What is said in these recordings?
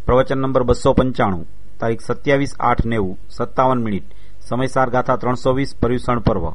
પ્રવચન નંબર 295, તારીખ 27/8/90, 57 મિનિટ. સમયસાર ગાથા 320, પર્યુષણ પર્વ.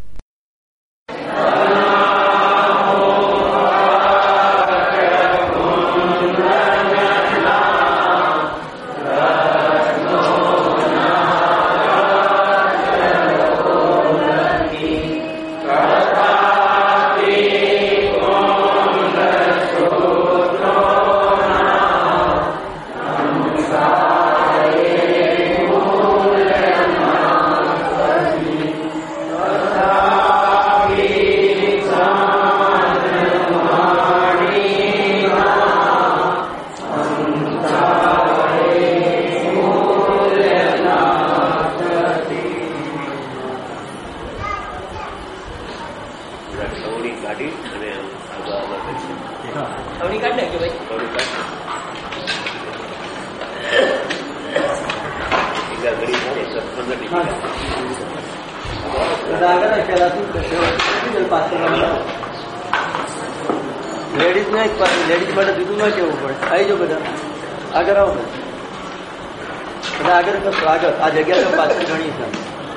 લેડીઝ માટે જુદું ન કેવું પડે. આવી જાઓ બધા આગળ આવો, બધા આગળ આ જગ્યા પાછળ ઘણી છે.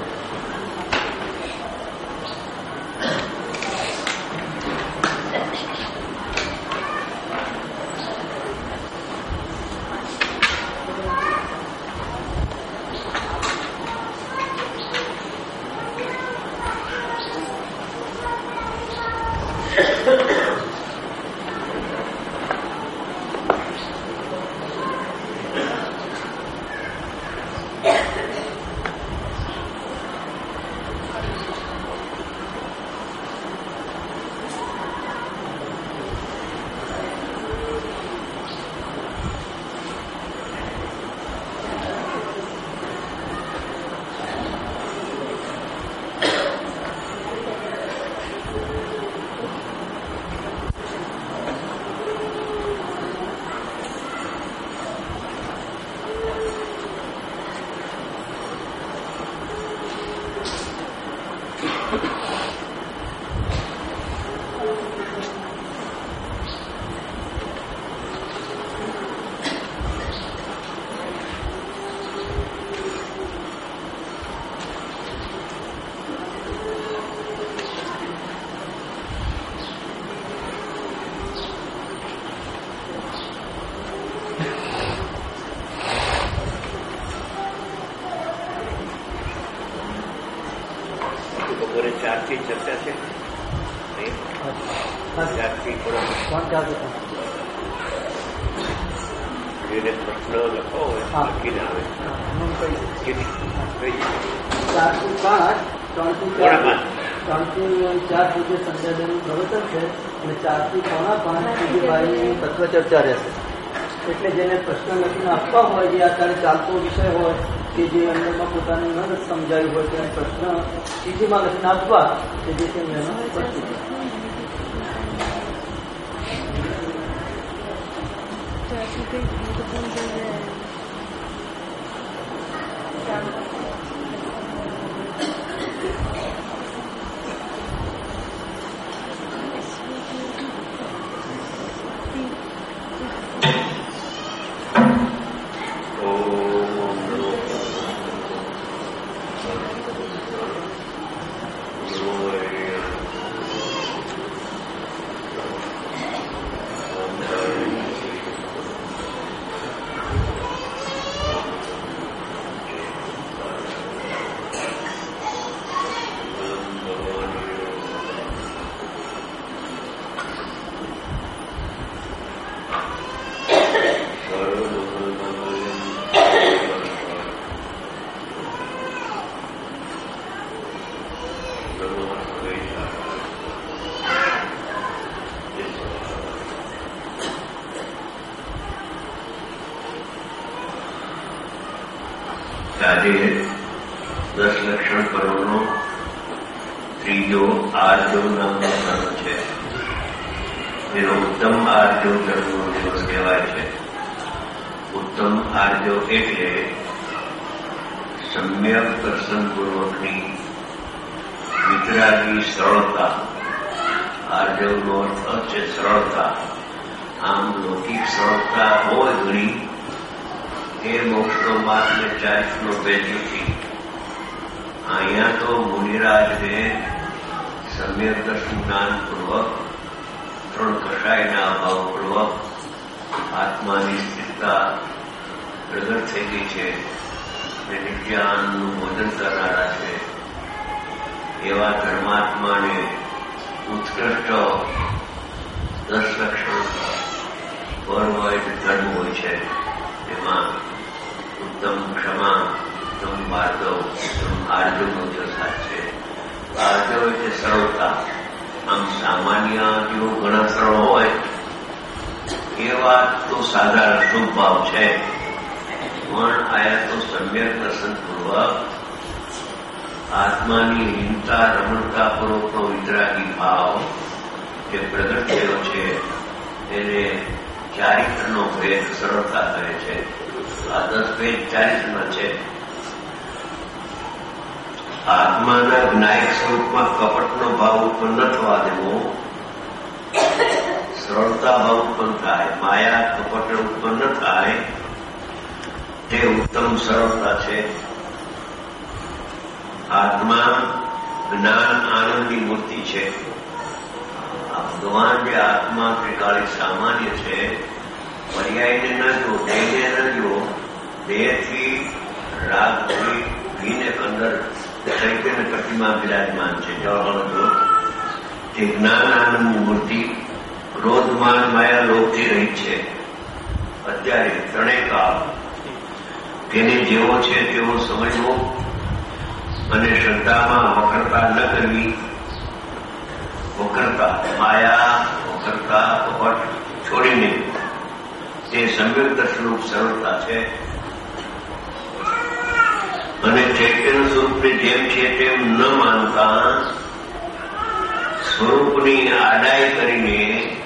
ચર્ચા છે જેને પ્રશ્ન લખો હોય લખીને આવે. 3:30 સુધી સંધ્યાદયનું પ્રવચન છે અને 4 થી 4:45 સુધી મારી તત્વચર્ચા રહેશે. એટલે જેને પ્રશ્ન લખીને આપવા હોય, જે અત્યારે ચાલતો વિષય હોય કે જે અંદરમાં પોતાને ન સમજાયું હોય તેને પ્રશ્ન સીધીમાં લખીને આપવા કે જેથી એનો પ્રશ્ન આજે 10 લક્ષણ પર્વનો ત્રીજો આર્જો નામનો પર્વ છે. એનો ઉત્તમ આર્જો જન્મનો દિવસ કહેવાય છે. ઉત્તમ આર્જો એટલે સમ્યક દર્શનપૂર્વકની વિતરાગી સરળતા. આર્જવનો અર્થ છે સરળતા. આમ લૌકિક સરળતા હોય ઘણી, વાત ને 40નો પેજ નથી. અહીંયા તો મુનિરાજને સમ્યક દર્શન જ્ઞાનપૂર્વક 3 કષાયના અભાવપૂર્વક આત્માની સ્થિરતા પ્રગટ થઈ ગઈ છે અને નિત્યાનનું ભોજન કરનારા છે એવા ધર્માત્માને ઉત્કૃષ્ટ 10 લક્ષણ પર હોય ધર્મ હોય છે. એમાં ઉત્તમ ક્ષમા, ઉત્તમ ભાર્ગવ, ઉત્તમ આર્જવનો સાથ છે. આર્જવ એટલે સરળતા. આમ સામાન્ય જેવો ઘણા સરળ હોય એ વાત તો સાધારણ સ્વભાવ છે, પણ આયા તો સમ્યક દર્શનપૂર્વક આત્માની હીનતા રમણતાપૂર્વકનો વિતરાગી ભાવ જે પ્રગટ થયો છે એને ચારિત્રનો ભેદ સરળતા કહે છે. આ 10 પેજ ચારિત્રમાં છે. આત્માના જ્ઞાયક સ્વરૂપમાં કપટનો ભાવ ઉત્પન્ન ન થવા દેવો, સરળતા ભાવ ઉત્પન્ન થાય, માયા કપટ ઉત્પન્ન ન થાય, તે ઉત્તમ સરળતા છે. આત્મા જ્ઞાન આનંદની મૂર્તિ છે. ભગવાન જે આત્મા ત્રિકાળી સામાન્ય છે, પર્યાયને ન જો, દેહને ન જો, દેહથી રાગથી ભીને અંદર ચૈતન્ય કટીમાં બિરાજમાન છે. જળ તે જ્ઞાન આનંદની મૂર્તિ ક્રોધમાન માયા લોભથી રહી છે. અત્યારે 3 કાળ તેને જેવો છે તેવો સમજવો અને શ્રદ્ધામાં વક્રતા ન કરવી. વક્રતા, માયા, વક્રતા, કપટ છોડીને તે સમ્યક દર્શનરૂપ સરળતા છે. અને ચૈતન્ય સ્વરૂપને જેમ છે તેમ ન માનતા સ્વરૂપની આડાઈ કરીને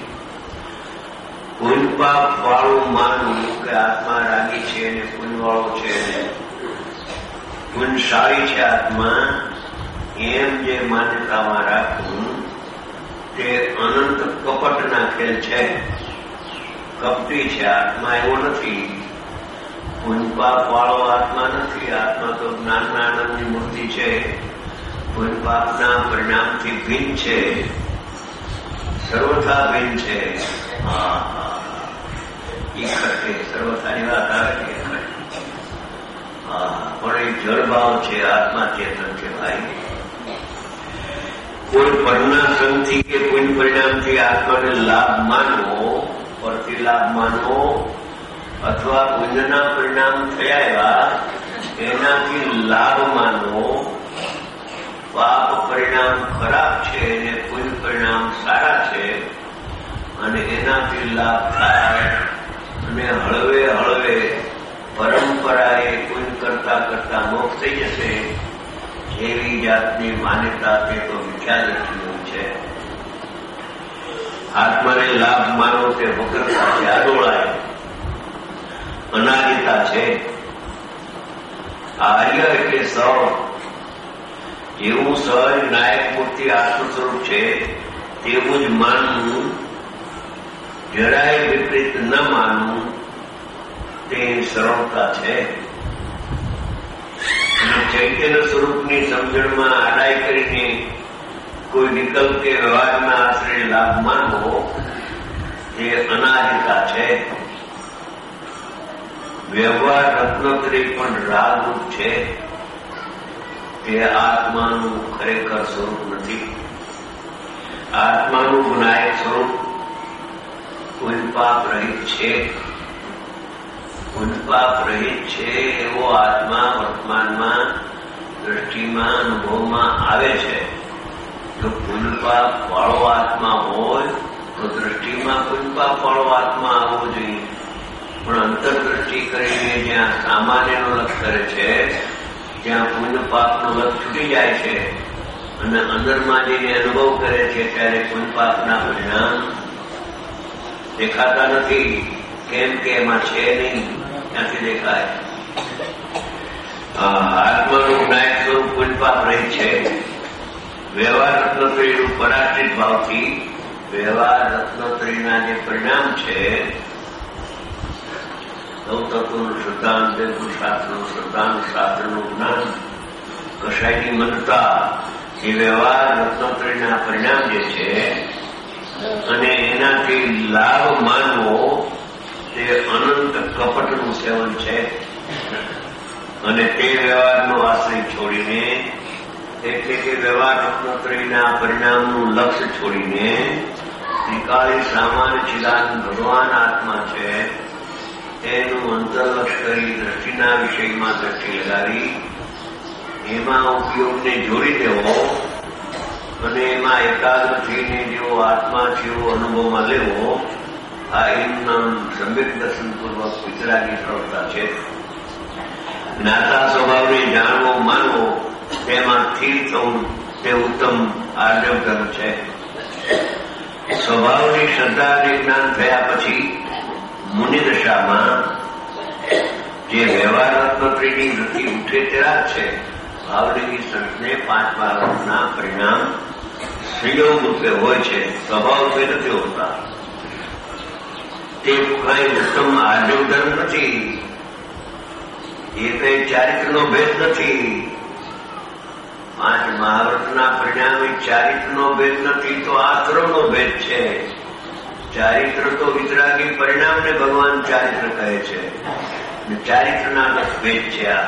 પુણ્ય પાપ વાળું માનવું કે આત્મા રાગી છે અને પુણ્યવાળો છે, પુણ્યશાળી છે આત્મા, એમ જે માન્યતામાં રાખવું તે અનંત કપટના ખેલ છે. કપટી છે આત્મા, એવો નથી. પુણ્ય પાપ વાળો આત્મા નથી. આત્મા તો જ્ઞાનના આનંદની મૂર્તિ છે. પુણ્ય પાપના પરિણામથી ભિન્ન છે, સર્વથા ભિન્ન છે. સર્વથાની વાત આવે છે, પણ એ જળભાવ છે. આત્મા ચેતન છે ભાઈ. કોઈ પરના સંગથી કે પુણ્ય પરિણામથી આત્માને લાભ માનવો, પરથી લાભ માનવો, અથવા પુણ્યના પરિણામ થયા એવા એનાથી લાભ માનવો, પાપ પરિણામ ખરાબ છે અને પુણ્ય પરિણામ સારા છે અને એનાથી લાભ થાય અને હળવે હળવે પરંપરાએ પુણ્ય કરતા કરતા મોક્ષ થઈ જશે એવી જાતની માન્યતા તે તો મિથ્યા દ્રષ્ટિનું છે. આત્માને લાભ માનવો તે વક્રતા છે, આડોળાય, અનાદિતા છે. આર્ય એટલે સૌ, એવું સહજ નાયક મૂર્તિ આત્મ સ્વરૂપ છે તેવું જ માનવું, જરાય વિપરીત ન માનવું તે સરળતા છે. અને ચૈતન્ય સ્વરૂપની સમજણમાં આડાઈ કરીને કોઈ વિકલ્પ કે વ્યવહારના આશરે લાભ માનવો તે અનાદિતા છે. વ્યવહાર રત્નોત્તરી પણ રાગરૂપ છે. તે આત્માનું ખરેખર સ્વરૂપ નથી. આત્માનું ગુનાયક સ્વરૂપ પુણ્ય પાપ રહિત છે. પુણ્ય પાપ રહિત છે એવો આત્મા વર્તમાનમાં દ્રષ્ટિમાં અનુભવમાં આવે છે. જો પુણ્ય પાપ વાળો આત્મા હોય તો દ્રષ્ટિમાં પુણ્ય પાપ વાળો આત્મા આવવો જોઈએ. પણ અંતરદ્રષ્ટિ કરીને જ્યાં સામાન્યનો લક્ષ કરે છે ત્યાં પુણ્ય પાપનો લક્ષ છૂટી જાય છે અને અંદરમાં જઈને અનુભવ કરે છે ત્યારે પુણ્ય પાપના પરિણામ દેખાતા નથી. કેમ કે એમાં છે નહીં, ત્યાંથી દેખાય. આત્માનું જ્ઞાયક સ્વરૂપ પુણ્ય પાપ રહી છે. વ્યવહાર રત્નોત્તરીનું પરાશ્રિત ભાવથી વ્યવહાર રત્નોત્તરીના જે પરિણામ છે સૌ તત્વનું શ્રદ્ધાન, તે પુરુષાર્થનું શ્રદ્ધાન, શાસ્ત્રનું જ્ઞાન, કશાયની મનતા, એ વ્યવહાર રત્નત્રયના પરિણામ જે છે અને એનાથી લાભ માનવો તે અનંત કપટનું સેવન છે. અને તે વ્યવહારનો આશ્રય છોડીને, એટલે કે વ્યવહાર રત્નત્રયના પરિણામનું લક્ષ્ય છોડીને ત્રિકાળી સામાન્ય ચિદાનંદ ભગવાન આત્મા છે એનું અંતર્લક્ષ કરી દ્રષ્ટિના વિષયમાં દ્રષ્ટિ લગાવી એમાં ઉપયોગને જોડી દેવો અને એમાં એકાગ્ર થઈને જેવો આત્મા છે એવો અનુભવમાં લેવો, આ એનું નામ સમ્યક દર્શનપૂર્વક વિતરાગી પ્રવૃત્તા છે. જ્ઞાતા સ્વભાવને જાણવો, માનવો, તેમાં સ્થિર થવું તે ઉત્તમ આર્જવ ધર્મ છે. સ્વભાવની શ્રદ્ધા અને જ્ઞાન થયા પછી મુનિ દશામાં જે વ્યવહાર રત્નત્રયની વૃત્તિ ઉઠે તેરા છે ભાવલિંગી સંતને 5 ભાવના પરિણામ સંયોગ રૂપે હોય છે, સ્વભાવ રૂપે નથી હોતા. તે કઈ ઉત્તમ આર્જવ ધર્મ નથી, એ કઈ ચારિત્રનો ભેદ નથી. 5 મહાવ્રતના પરિણામે ચારિત્રનો ભેદ નથી તો આશ્રમનો ભેદ છે. ચારિત્ર તો વિતરાગી પરિણામને ભગવાન ચારિત્ર કહે છે, ચારિત્રના ભેદ છે આ.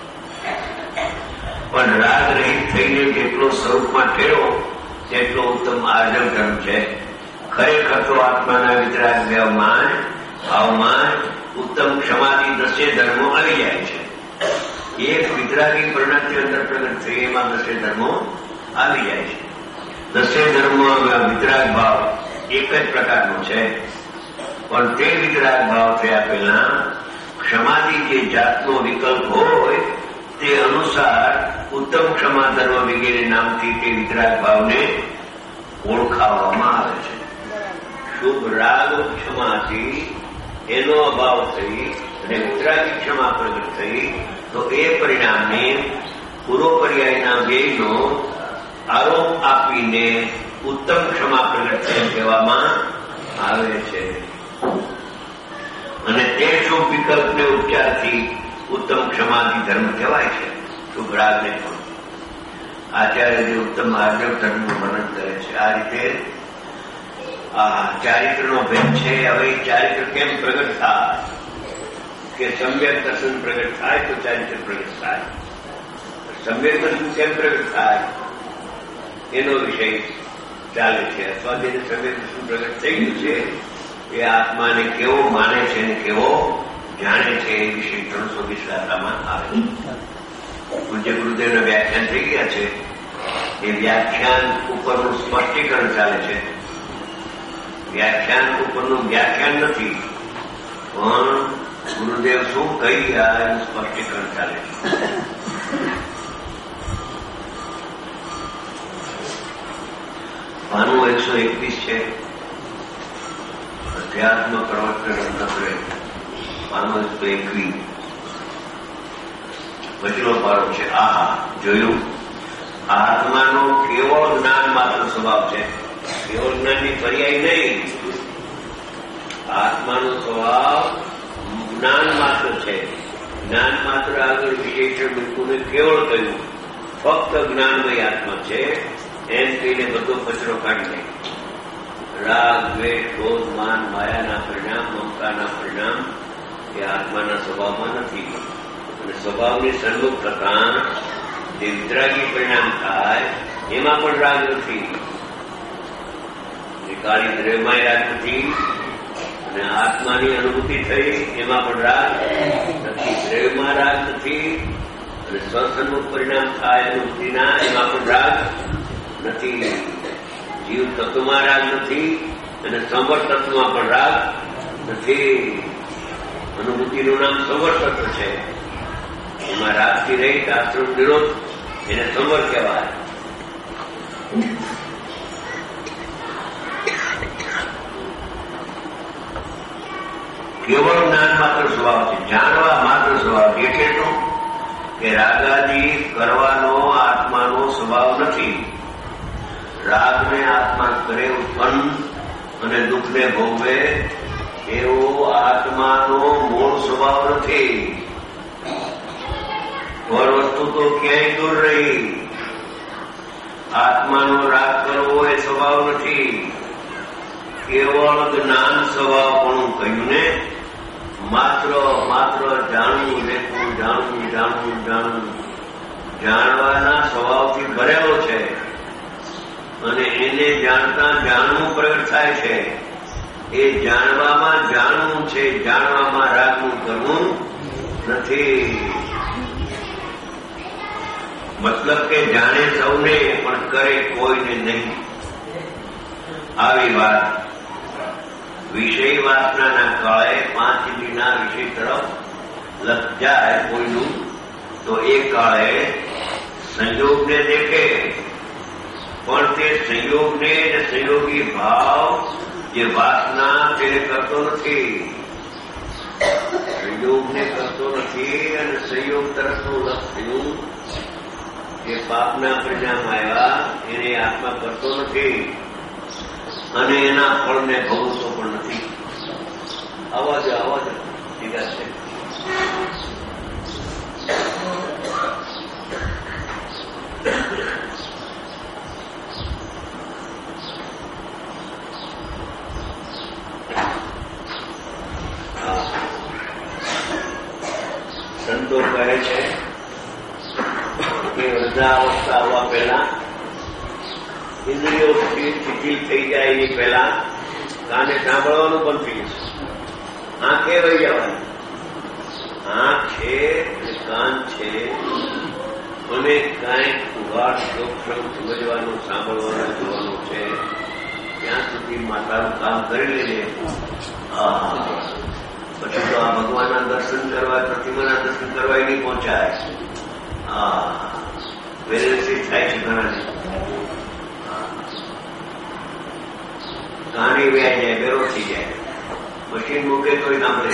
પણ રાગ રહિત થઈને જેટલો સ્વરૂપમાં ઠેરો તેટલો ઉત્તમ આર્જવ ધર્મ છે. ખરેખર તો આત્માના વિતરાગ ભાવમાં ઉત્તમ ક્ષમાથી 10 ધર્મો આવી જાય છે. એક વિતરાગી પરિણામથી અંદર પ્રગટ થઈ એમાં 10 ધર્મો આવી જાય છે. 10 ધર્મો વિતરાગ ભાવ એક જ પ્રકારનો છે, પણ તે વિતરાગ ભાવ થયા પહેલા ક્ષમાથી જે જાતનો વિકલ્પ હોય તે અનુસાર ઉત્તમ ક્ષમા ધર્મ વગેરે નામથી તે વિતરાગ ભાવને ઓળખાવવામાં આવે છે. શુભ રાગ ક્ષમાથી એનો અભાવ થઈ અને વિતરાગી ક્ષમા પ્રગટ થઈ તો એ પરિણામને પૂર્વ પર્યાયના વ્યયનો આરોપ આપીને ઉત્તમ ક્ષમા પ્રગટ થઈ કહેવામાં આવે છે. અને તે શુભ વિકલ્પને ઉપચારથી ઉત્તમ ક્ષમાથી ધર્મ કહેવાય છે. શુભ રાગને પણ આચાર્ય જે ઉત્તમ આર્જવ ધર્મનું વર્ણન કરે છે. આ રીતે આ ચારિત્રનો ભેદ છે. હવે ચારિત્ર કેમ પ્રગટ થાય કે સમ્યક દર્શન પ્રગટ થાય તો ચારિત્ર પ્રગટ થાય. સમ્યક દર્શન કેમ પ્રગટ થાય એનો વિષય ચાલે છે. અથવા જેને સમ્યક દર્શન પ્રગટ થઈ ગયું છે એ આત્માને કેવો માને છે અને કેવો જાણે છે એ વિશે 320 ગાથામાં આવે છે. પૂજ્ય ગુરુદેવના વ્યાખ્યાન થઈ ગયા છે. એ વ્યાખ્યાન ઉપરનું સ્પષ્ટીકરણ ચાલે છે. વ્યાખ્યાન ઉપરનું વ્યાખ્યાન નથી, પણ ગુરુદેવ શું કહી ગયા એનું સ્પષ્ટીકરણ ચાલે છે. પાનું 121 છે. અધ્યાત્મ પ્રવર્તન અંતરે પાનું 121 વચનો પાડો છે. આહા, જોયું, આત્માનો કેવો જ્ઞાન માત્ર સ્વભાવ છે. કેવો જ્ઞાનની પર્યાય નહીં. આત્માનો સ્વભાવ જ્ઞાન માત્ર છે. જ્ઞાન માત્ર આગળ વિશેષણ મૂકવું કેવળ કહ્યું ફક્ત જ્ઞાનમય આત્મા છે એમ કહીને બધો કચરો કાઢી લે. રાગ, દ્વેષ, ક્રોધ, માન, માયાના પરિણામ, મમતાના પરિણામ એ આત્માના સ્વભાવમાં નથી. અને સ્વભાવની સન્મુખ થતા જે વિતરાગી પરિણામ થાય એમાં પણ રાગ નથી. કાળી દ્રવ્યમાં રાગ નથી અને આત્માની અનુભૂતિ થઈ એમાં પણ રાગ નથી. દ્રવ્યમાં રાગ નથી અને સ્વસન્મુખ પરિણામ થાય અનુભૂતિના એમાં પણ રાગ નથી. જીવ તત્વમાં રાગ નથી અને સંવર તત્વમાં પણ રાગ નથી. અનુભૂતિનું નામ સંવર તત્વ છે. એમાં રાગથી રહી આશ્રમ નિરોધ એને સંવર કહેવાય. કેવળ જ્ઞાન માત્ર સ્વભાવ છે. જાણવા માત્ર સ્વભાવ એટલે શું કે રાગાદી કરવાનો આત્માનો સ્વભાવ નથી. રાગને આત્મા કરે ઉત્પન્ન અને દુઃખને ભોગવે એવો આત્માનો મૂળ સ્વભાવ નથી. પર વસ્તુ તો ક્યાંય દૂર રહી. આત્માનો રાગ કરવો એ સ્વભાવ નથી. કેવળ જ્ઞાન સ્વભાવ પણ કહ્યું ને. માત્ર જાણવું, લેખવું, જાણવું. જાણવાના સ્વભાવથી ભરેલો છે અને એને જાણતા જાણવું પ્રગટ થાય છે. એ જાણવામાં જાણવું છે, જાણવામાં રાગવું કરવું નથી. મતલબ કે જાણે સૌને પણ કરે કોઈને નહીં. આવી વાત વિષય વાસનાના કાળે 5 ઇન્દ્રિયના વિષય તરફ લગ જાય કોઈનું, તો એ કાળે સંયોગને દેખે, પણ તે સંયોગને અને સંયોગી ભાવ જે વાસના તેને કરતો નથી. સંયોગને કરતો નથી અને સંયોગ તરફનું લક્ષ થયું જે પાપના પરિણામ આવ્યા એને આત્મા કરતો નથી અને એના ફળને ભોગવતો પણ નથી. અવાજ ઠીક છે. સંતો કહે છે કે વૃદ્ધાવસ્થા આવવા પહેલા, ઇન્દ્રિયો શિથિલ થઈ જાય એની પહેલા કાને સાંભળવાનું બંધ થઈ જશે. આંખે વહી જવાની. આંખ છે અને કાન છે અને કાંઈક ઉઘાડ સૂક્ષ્મ સમજવાનું, સાંભળવાનું, જોવાનું છે. ત્યાં સુધી માતાનું કામ કરી લેજે. પછી તો આ ભગવાનના દર્શન કરવા, પ્રતિમાના દર્શન કરવા નહીં પહોંચાય. વેલેસી થાય છે ઘણા. કાણી વ્યાય જાય, બેરો થઈ જાય. મશીન મૂકે તોય સાંભળે.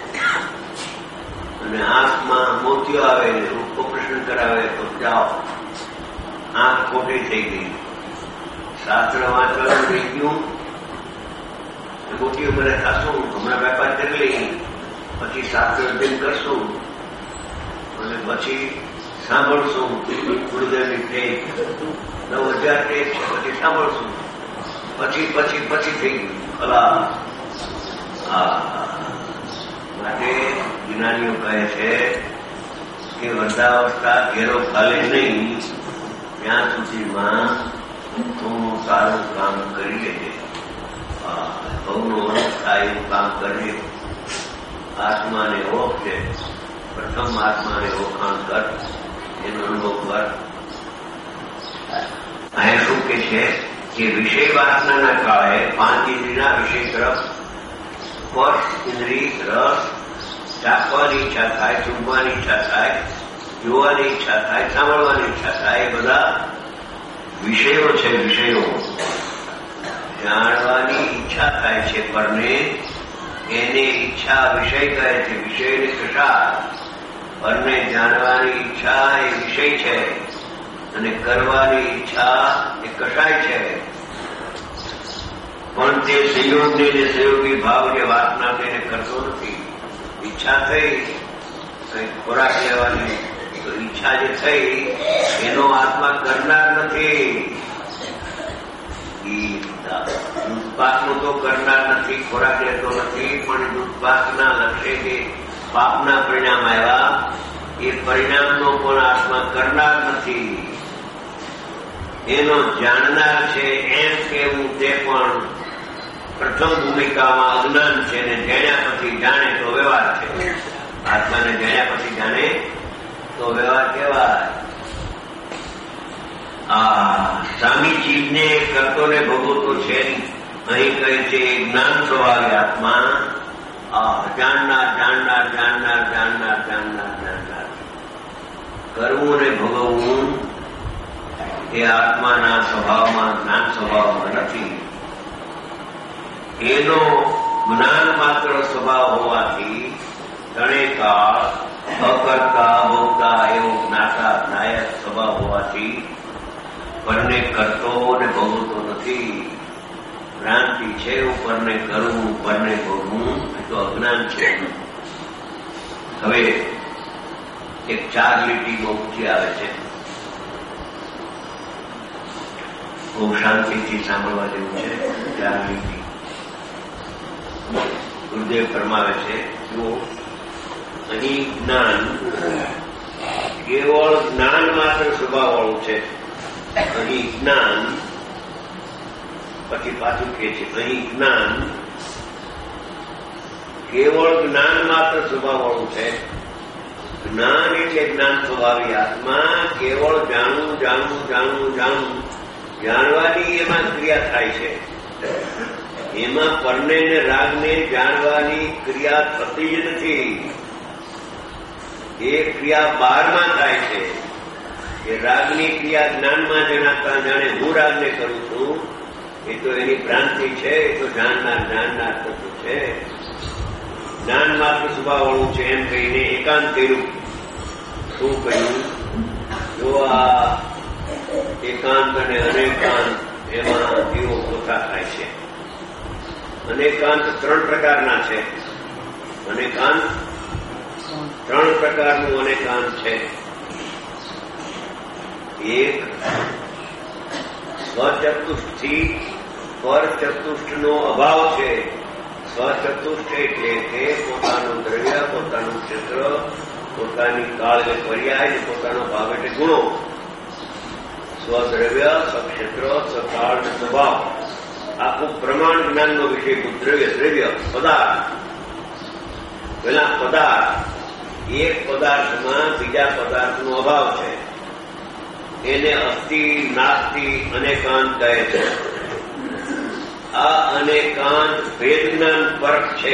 અને આંખમાં મોતિયો આવે, ઓપરેશન કરાવે તો જાઓ, આંખ ખોટી થઈ ગઈ. શાસ્ત્ર વાંચવાનું થઈ ગયું, મોતિયો કરે ખાશું, હમણાં વેપાર કરી લઈ, પછી શાસ્ત્ર અધ્યયન કરશું અને પછી સાંભળશું. ગુરુદેવની ટેક 9,000 ટેક છે, પછી સાંભળશું. પછી થઈ ગયું કલા. માટે જ્ઞાનીઓ કહે છે કે વૃદ્ધાવસ્થા ઘેરો ખાલે નહીં ત્યાં સુધીમાં તું સારું કામ કરી લેજે. બહુનો અંત થાય એવું કામ કરજે. આત્માને ઓળખજે. પ્રથમ આત્માને ઓળખાણ કર, એનો અનુભવ કર. અહીંયા શું કે છે કે વિષય વાસનાના કાળે 5 ઇન્દ્રિયના વિષય તરફ સ્પર્શ ઇન્દ્રિય, રસ, ચાખવાની ઈચ્છા થાય, ચૂંટવાની ઈચ્છા થાય, જોવાની ઈચ્છા થાય, સાંભળવાની ઈચ્છા થાય. એ બધા વિષયો છે. વિષયો જાણવાની ઈચ્છા થાય છે પરને એને ઈચ્છા વિષય કહે છે. વિષયને કશા, પરને જાણવાની ઈચ્છા એ વિષય છે અને કરવાની ઈચ્છા એ કશાય છે. પણ તે સંયોગને જે સંયોગી ભાવ જે વાસના તેને કરતો નથી. ઈચ્છા થઈ કંઈક ખોરાક લેવાની, તો ઈચ્છા જે થઈ એનો આત્મા કરનાર નથી. દૂધપાકનું તો કરનાર નથી, ખોરાક લેતો નથી, પણ દૂધપાકના લક્ષ્ય કે પાપના પરિણામ આવ્યા એ પરિણામનો પણ આત્મા કરનાર નથી. એનો જાણનાર છે એમ કેવું તે પણ પ્રથમ ભૂમિકામાં અજ્ઞાન છે ને જાણ્યા પછી જાણે તો વ્યવહાર છે. આત્માને જાણ્યા પછી જાણે તો વ્યવહાર કહેવાય. સામી ચીજને કરતો ને ભોગવતો છે નહીં. અહીં કહે છે જ્ઞાન સ્વભાવે આત્મા જાણનાર. કરવું ને ભોગવવું એ આત્માના સ્વભાવમાં, જ્ઞાન સ્વભાવમાં નથી. એનો જ્ઞાન માત્ર સ્વભાવ હોવાથી ત્રણેયકાળ અકર્તા ભોગતા એવો જ્ઞાતા નાયક સ્વભાવ હોવાથી બંને કરતો ને ભોગવતો નથી. ભ્રાંતિ છે, ઉપરને કરવું, ઉપરને ભોગવું, એ તો અજ્ઞાન છે. હવે એક 4 લીટી બહુ ઊંચી આવે છે, બહુ શાંતિથી સાંભળવા જેવું છે. 4 લીટી ગુરુદેવ ફરમાવે છે, જો અહીં જ્ઞાન કેવળ જ્ઞાન માત્ર સ્વભાવવાળું છે. અહીં જ્ઞાન, પછી પાછું કહે છે, અહીં જ્ઞાન કેવળ જ્ઞાન માત્ર સ્વભાવવાળું છે. જ્ઞાન એટલે જ્ઞાન સ્વભાવી આત્મા કેવળ જાણવું જાણવું જાણવું જાણવું, જાણવાની એમાં ક્રિયા થાય છે. એમાં પરને ને રાગને જાણવાની ક્રિયા થતી જ નથી. એ ક્રિયા બહારમાં થાય છે. એ રાગની ક્રિયા જ્ઞાનમાં જણાતા જાણે હું રાગને કરું છું, એ તો એની ભ્રાંતિ છે. એ તો જાણનાર તત્વ છે. જ્ઞાન માત્ર સ્વભાવવાળું છે એમ કહીને એકાંત કર્યું. શું કહ્યું? જો આ એકાંત અને અનેકાંત એમાં જીવો ઓછા થાય છે. અનેકાંત 3 પ્રકારના છે. અનેકાંત 3 પ્રકારનું અનેકાંત છે. એક સ્વચતુષ્ટથી પરચતુષ્ટનો અભાવ છે. સ્વચતુષ્ટ એટલે કે પોતાનું દ્રવ્ય, પોતાનું ક્ષેત્ર, પોતાની કાળ એટલે પર્યાય, પોતાનો ભાવ એટલે ગુણો. સ્વદ્રવ્ય, સ્વક્ષેત્ર, સ્વકાળ, સ્વભાવ, આખું પ્રમાણ જ્ઞાનનો વિષય. દ્રવ્ય પદાર્થ. પેલા પદાર્થ, એક પદાર્થમાં બીજા પદાર્થનો અભાવ છે. એને અસ્થિ, નાસ્તિ, અનેકાંત કહે છે. આ અનેકાંત ભેદ જ્ઞાન ફરક છે.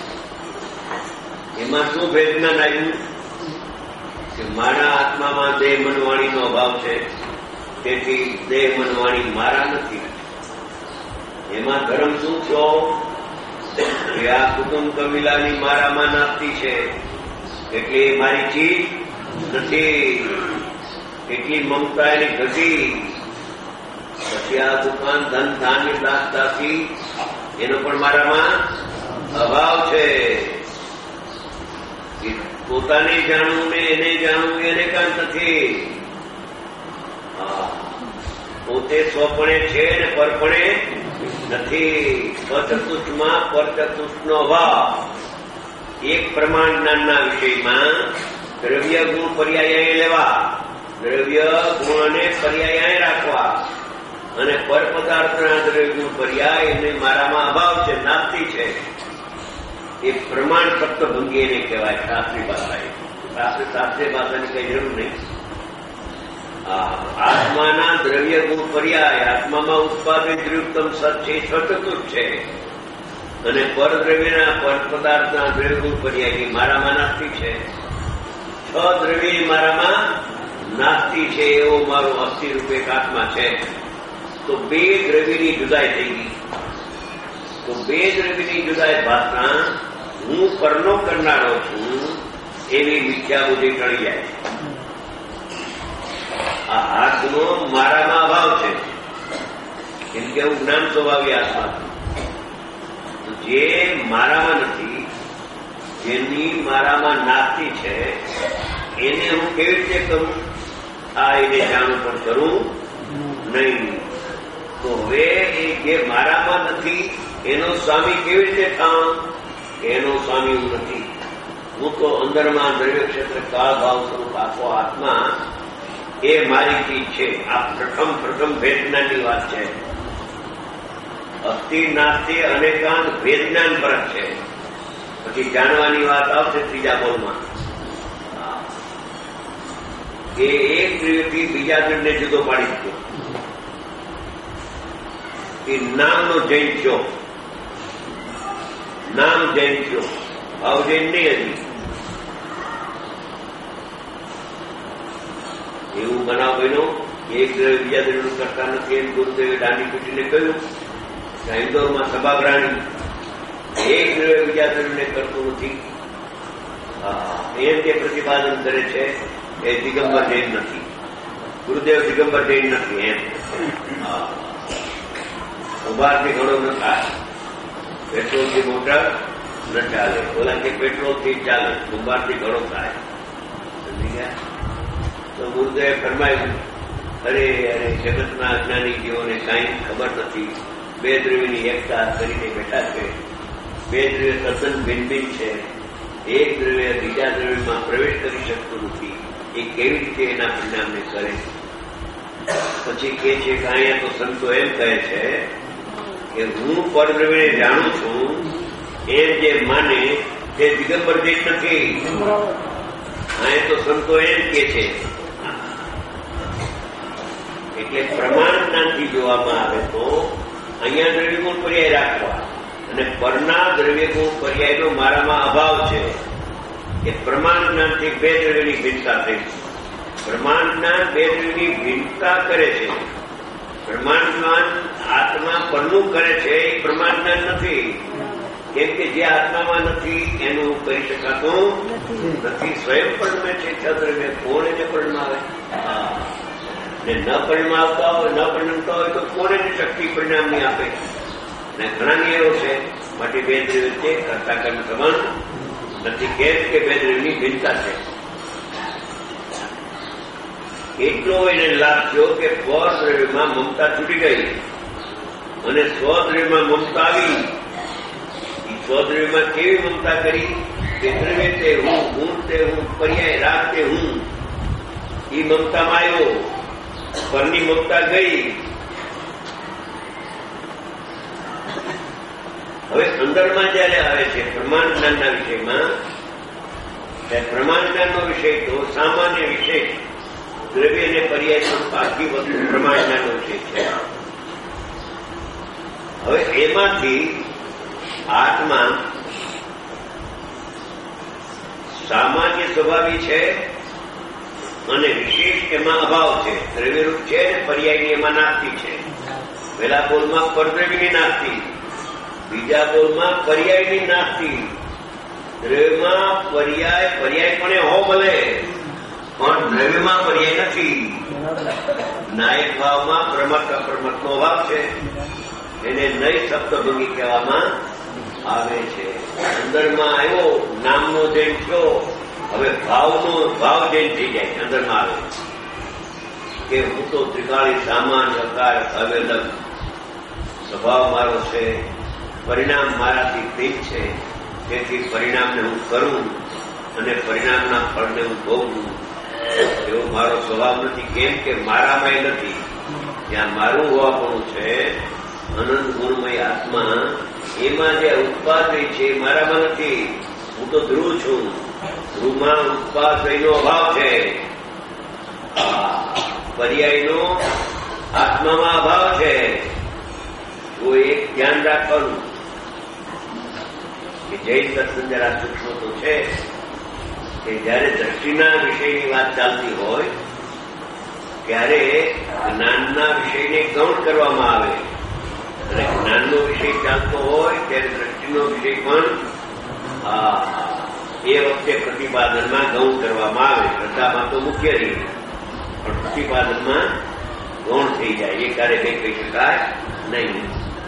એમાં શું ભેદ જ્ઞાન આવ્યું? કે મારા આત્મામાં દેહ મનવાણીનો અભાવ છે, તેથી દેહ મનવાણી મારા નથી. એમાં ધર્મ શું છો? કે આ કુટુંબ કબીલાની મારામાં નાસ્તિ છે, એટલે એ મારી ચીજ નથી. એટલી મમતા એની ઘટી. પછી આ દુકાન ધન ધાન્ય દાસતાથી એનો પણ મારામાં અભાવ છે. પોતાને જાણવું ને એને જાણવું એને કાંત નથી. પોતે સ્વપણે છે ને પરપણે નથી. સ્વચતુષ્ટમાં પરચતુષ્ટનો અભાવ. એક પ્રમાણ જ્ઞાનના વિષયમાં દ્રવ્ય ગુણ પર્યાય લેવા, દ્રવ્ય ગુણ અને પર્યાય રાખવા, અને પર પદાર્થના દ્રવ્ય ગુણ પર્યાય એને મારામાં અભાવ છે, નાસ્તિ છે. એ પ્રમાણ સપ્તભંગી એને કહેવાય શાસ્ત્રી ભાષાએ. શાસ્ત્રીય ભાષાની કઈ જરૂર નહીં. આત્માના દ્રવ્ય ગુણ પર્યાય, આત્મામાં ઉત્પાદિત દ્રવ્યુત્તમ સત છે, સ્વચતુષ્ટ છે. અને પરદ્રવ્યના પર પદાર્થના દ્રવ્ય ગુણ પર્યાય મારામાં નાસ્તિ છે. 6 દ્રવ્ય મારામાં નાસ્તિ છે. એવો મારો અસ્થિ રૂપે આત્મા છે. તો 2 દ્રવ્યની જુદાઈ થઈ ગઈ. તો 2 દ્રવ્યની જુદાઈ ભાષા હું પરનો કરનારો છું એવી મિથ્યા બુદ્ધિ ટળી જાય. આ હાથનો મારામાં અભાવ છે, કેમ કે હું જ્ઞાન સ્વભાવી આત્મા છું. જે મારામાં નથી, જેની મારામાં નાસ્તિ છે, એને હું કેવી રીતે કરું? આ એને જાણું પણ કરું નહીં. તો હવે એ જે મારામાં નથી એનો સ્વામી કેવી રીતે થાઉં? એનો સ્વામી હું નથી. હું તો અંદરમાં દ્રવ્ય ક્ષેત્ર કાળ ભાવ સ્વરૂપ આખો આત્મા એ મારી ચીજ છે. આ પ્રથમ ભેદજ્ઞાનની વાત છે. અસ્થિ નાસ્તિ અનેકાંત ભેદજ્ઞાન ફરક છે. પછી જાણવાની વાત આવશે ત્રીજા બોલમાં. એ એક દ્રવ્યથી બીજા દ્રવ્યને જુદો પાડી દીધો. એ નામનો જૈન છો. નામ જૈન છો, ભાવ જૈન નહીં. હજી એવું બનાવ બન્યો. એક દ્રવ્ય બીજા દ્રવ્યનું કરતા નથી એમ ગુરુદેવે દાંડી કૂટીને કહ્યું. ઇન્દોરમાં સભાગ્રાણી એક દ્રવ્ય બીજા દ્રવ્યને કરતું નથી. એમ જે પ્રતિપાદન કરે છે એ દિગંબર જૈન નથી. ગુરુદેવ દિગંબર જૈન નથી. એમ ઉભારથી ઘણો ન થાય. પેટ્રોલથી મોટર ન ચાલે, ઓલા કે પેટ્રોલથી ચાલે, ઉભારથી ઘણો થાય. સમજી ગયા? તો ગુરુદેવે ફરમાયું, અરે અરે જગતના અજ્ઞાની જીવોને કાંઈ ખબર નથી. બે દ્રવ્યની એકતા કરીને બેઠા છે. બે દ્રવ્ય તદ્દન ભિન્ન ભિન્ન છે. એક દ્રવ્ય બીજા દ્રવ્યમાં પ્રવેશ કરી શકતું નથી. એ કેવી રીતે એના પરિણામને કરે? પછી કે છે કે અહીંયા તો સંતો એમ કહે છે કે હું પરદ્રવ્યને જાણું છું એમ જે માને તે દિગંબર જે નથી. અહીંયા તો સંતો એમ કે છે. એટલે પ્રમાણ જ્ઞાનથી જોવામાં આવે તો અહીંયા દ્રવ્યગુણ પર્યાય રાખવા અને પરના દ્રવ્યગુણ પર્યાયનો મારામાં અભાવ છે. એ પ્રમાણ જ્ઞાનથી બે દ્રવ્યની ભિન્નતા થઈ. પ્રમાણ જ્ઞાન બે દ્રવ્યની ભિન્નતા કરે છે. પ્રમાણ જ્ઞાન આત્મા પરનું કરે છે એ પ્રમાણ જ્ઞાન નથી. કેમ કે જે આત્મામાં નથી એનું કરી શકાતું નથી. સ્વયં પરમે છે છ દ્રવ્ય. કોણ એને પરમાવે? ને ન પરિણામ આવતા હોય, ન પરિણમતા હોય તો કોને શક્તિ પરિણામ નહીં આપે? ને ઘણા નિયમો છે. માટે બે દ્રવ્ય છે કરતા કર્મ સંબંધ નથી. કેમ કે બે દ્રવ્યની ભિન્નતા છે. એટલો એને લાભ થયો કે પર દ્રવ્યમાં મમતા છૂટી ગઈ અને સ્વદ્રવ્યમાં મમતા આવી. એ સ્વદ્રવ્યમાં કેવી મમતા કરી કે દ્રવ્ય તે હું, ગુણ તે હું, પર્યાય રાગ તે હું. એ મમતામાં આવ્યો. પરની મમતા ગઈ. હવે અંદરમાં જયારે આવે છે પ્રમાણ જ્ઞાનના વિષયમાં, ત્યારે પ્રમાણ જ્ઞાનનો વિષય તો સામાન્ય વિષય દ્રવ્ય અને પર્યાય પણ બાકી બધું પ્રમાણ જ્ઞાનનો વિષય છે. હવે એમાંથી આત્મા સામાન્ય સ્વભાવી છે અને વિશેષ એમાં અભાવ છે. દ્રવ્યરૂપ છે અને પર્યાયની એમાં નાસ્તી છે. પહેલા બોલમાં પરદ્રવ્યની નાસ્તી, બીજા બોલમાં પર્યાયની નાસ્તી. દ્રવ્યમાં પર્યાય પણ હો ભલે, પણ દ્રવ્યમાં પર્યાય નથી. નાયક ભાવમાં પ્રમત અપ્રમતનો અભાવ છે. એને નઈ સપ્તભંગી કહેવામાં આવે છે. અંદરમાં આવ્યો નામનો જૈન થયો. હવે ભાવ જૈન થઈ જાય. અંદરમાં આવે કે હું તો ત્રિકાળી સામાન્ય અકાર અવેલક સ્વભાવ મારો છે, પરિણામ મારાથી ભિન્ન છે. તેથી પરિણામને હું કરું અને પરિણામના ફળને હું ભોગવું એવો મારો સ્વભાવ નથી. કેમ કે મારામાં નથી. જ્યાં મારું હોવાપણું છે અનંત ગુણમય આત્મા, એમાં જે ઉત્પાદય છે મારામાં નથી. હું તો ધ્રુવ છું. ધ્રુવમાં ઉત્પાદયનો અભાવ છે. પર્યાયનો આત્મામાં અભાવ છે. તો એક ધ્યાન રાખવાનું કે જૈન દર્શન જરા સૂક્ષ્મ તો છે કે જયારે દ્રષ્ટિના વિષયની વાત ચાલતી હોય ત્યારે જ્ઞાનના વિષયને ગૌણ કરવામાં આવે અને જ્ઞાનનો વિષય ચાલતો હોય ત્યારે દ્રષ્ટિનો વિષય પણ એ વખતે પ્રતિપાદનમાં ગૌણ કરવામાં આવે. શ્રદ્ધામાં તો મુખ્ય રહી પણ પ્રતિપાદનમાં ગૌણ થઈ જાય. એ કાર્ય કંઈ કહી શકાય નહીં.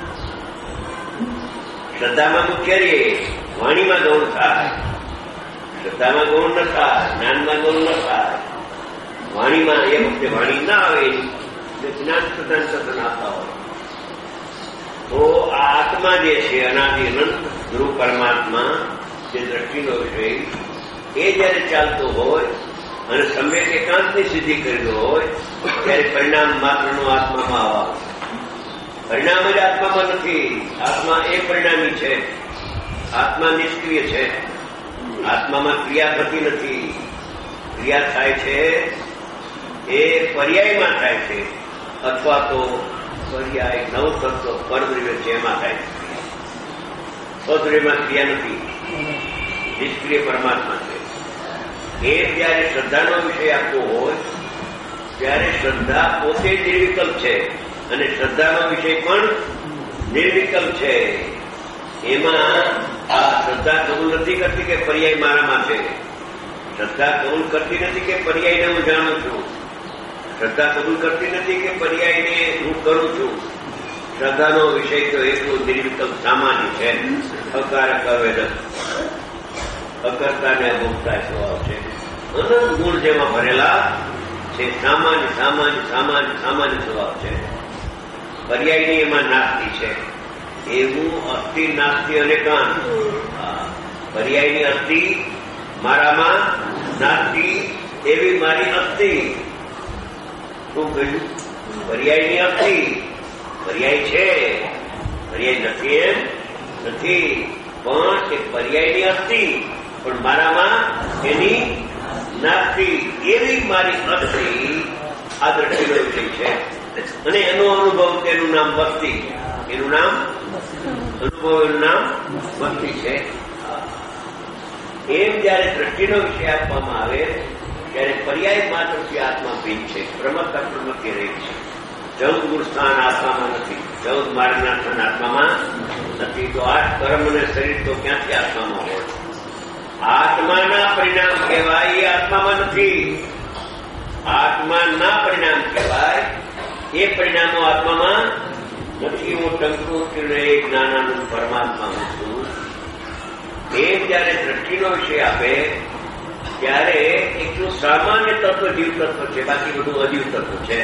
શ્રદ્ધામાં મુખ્ય રહે, વાણીમાં ગૌણ થાય. શ્રદ્ધામાં ગૌણ ન થાય, જ્ઞાનમાં ગૌણ ન થાય. વાણીમાં એ વખતે વાણી ના આવે જ્ઞાન સદન સદન આપતા હોય. તો આ આત્મા જે છે અનાદિ અનંત ધ્રુવ પરમાત્મા જે દ્રષ્ટિનો વિષય એ જયારે ચાલતો હોય અને સમ્યક એકાંતની સિદ્ધિ કરેલો હોય ત્યારે પરિણામ માત્રનો આત્મામાં આવા. પરિણામ જ આત્મામાં નથી. આત્મા એ પરિણામી છે. આત્મા નિષ્ક્રિય છે. આત્મામાં ક્રિયા થતી નથી. ક્રિયા થાય છે એ પર્યાયમાં થાય છે અથવા તો પર્યાય નવતત્વ પરદ્રવ્ય છે એમાં થાય છે. સ્વદ્રવ્યમાં ક્રિયા નથી. નિષ્ક્રિય પરમાત્મા છે. એ જયારે શ્રદ્ધાનો વિષય આપવો હોય ત્યારે શ્રદ્ધા પોતે નિર્વિકલ્પ છે અને શ્રદ્ધાનો વિષય પણ નિર્વિકલ્પ છે. એમાં આ શ્રદ્ધા કબૂલ નથી કરતી કે પર્યાય મારામાં છે. શ્રદ્ધા કબૂલ કરતી નથી કે પર્યાયને હું જાણું છું. શ્રદ્ધા કબૂલ કરતી નથી કે પર્યાયને હું કરું છું. શ્રદ્ધાનો વિષય તો એટલું નિર્વિકલ્પ સામાન્ય છે. અકાર કવેદ અકર્તા ને ભોગતા સ્વભાવ છે. અનંત ગુણ જેમાં ભરેલા છે. સામાન્ય સામાન્ય સામાન્ય સામાન્ય સ્વભાવ છે. પર્યાયની એમાં નાસ્તી છે. એવું અસ્થિ નાસ્તી અને કાન. પર્યાયની અસ્થિ મારામાં નાસ્તી એવી મારી અસ્થિ. શું કહ્યું? પર્યાયની અસ્થિ પર્યાય છે, પર્યાય નથી એમ નથી, પણ એક પર્યાયની અસ્થિ પણ મારામાં એની નાસ્તી એવી મારી અસ્થિ. આ દ્રષ્ટિનો વિષય છે. અને એનો અનુભવ તેનું નામ ભક્તિ. એનું નામ અનુભવ, એનું નામ ભક્તિ છે. એમ જયારે દ્રષ્ટિનો વિષય આપવામાં આવે ત્યારે પર્યાય માત્રથી આત્મા ભીન છે. પ્રમત્તા પ્રમત્ય રહી છે. 14 ગુણ સ્થાન આત્મામાં નથી. 14 માર્ગના સ્થાન આત્મામાં નથી. તો 8 કર્મ અને શરીર તો ક્યાંથી આત્મામાં હોય? આત્માના પરિણામ કહેવાય એ આત્મામાં નથી. આત્માના પરિણામ કહેવાય એ પરિણામો આત્મામાં નથી. હું ટંકુ જ્ઞાનાનંદ પરમાત્મા છું. એ જયારે દ્રષ્ટિનો વિષય આપે ત્યારે એટલું સામાન્ય તત્વ જીવ તત્વ છે, બાકી બધું અજીવ તત્વ છે.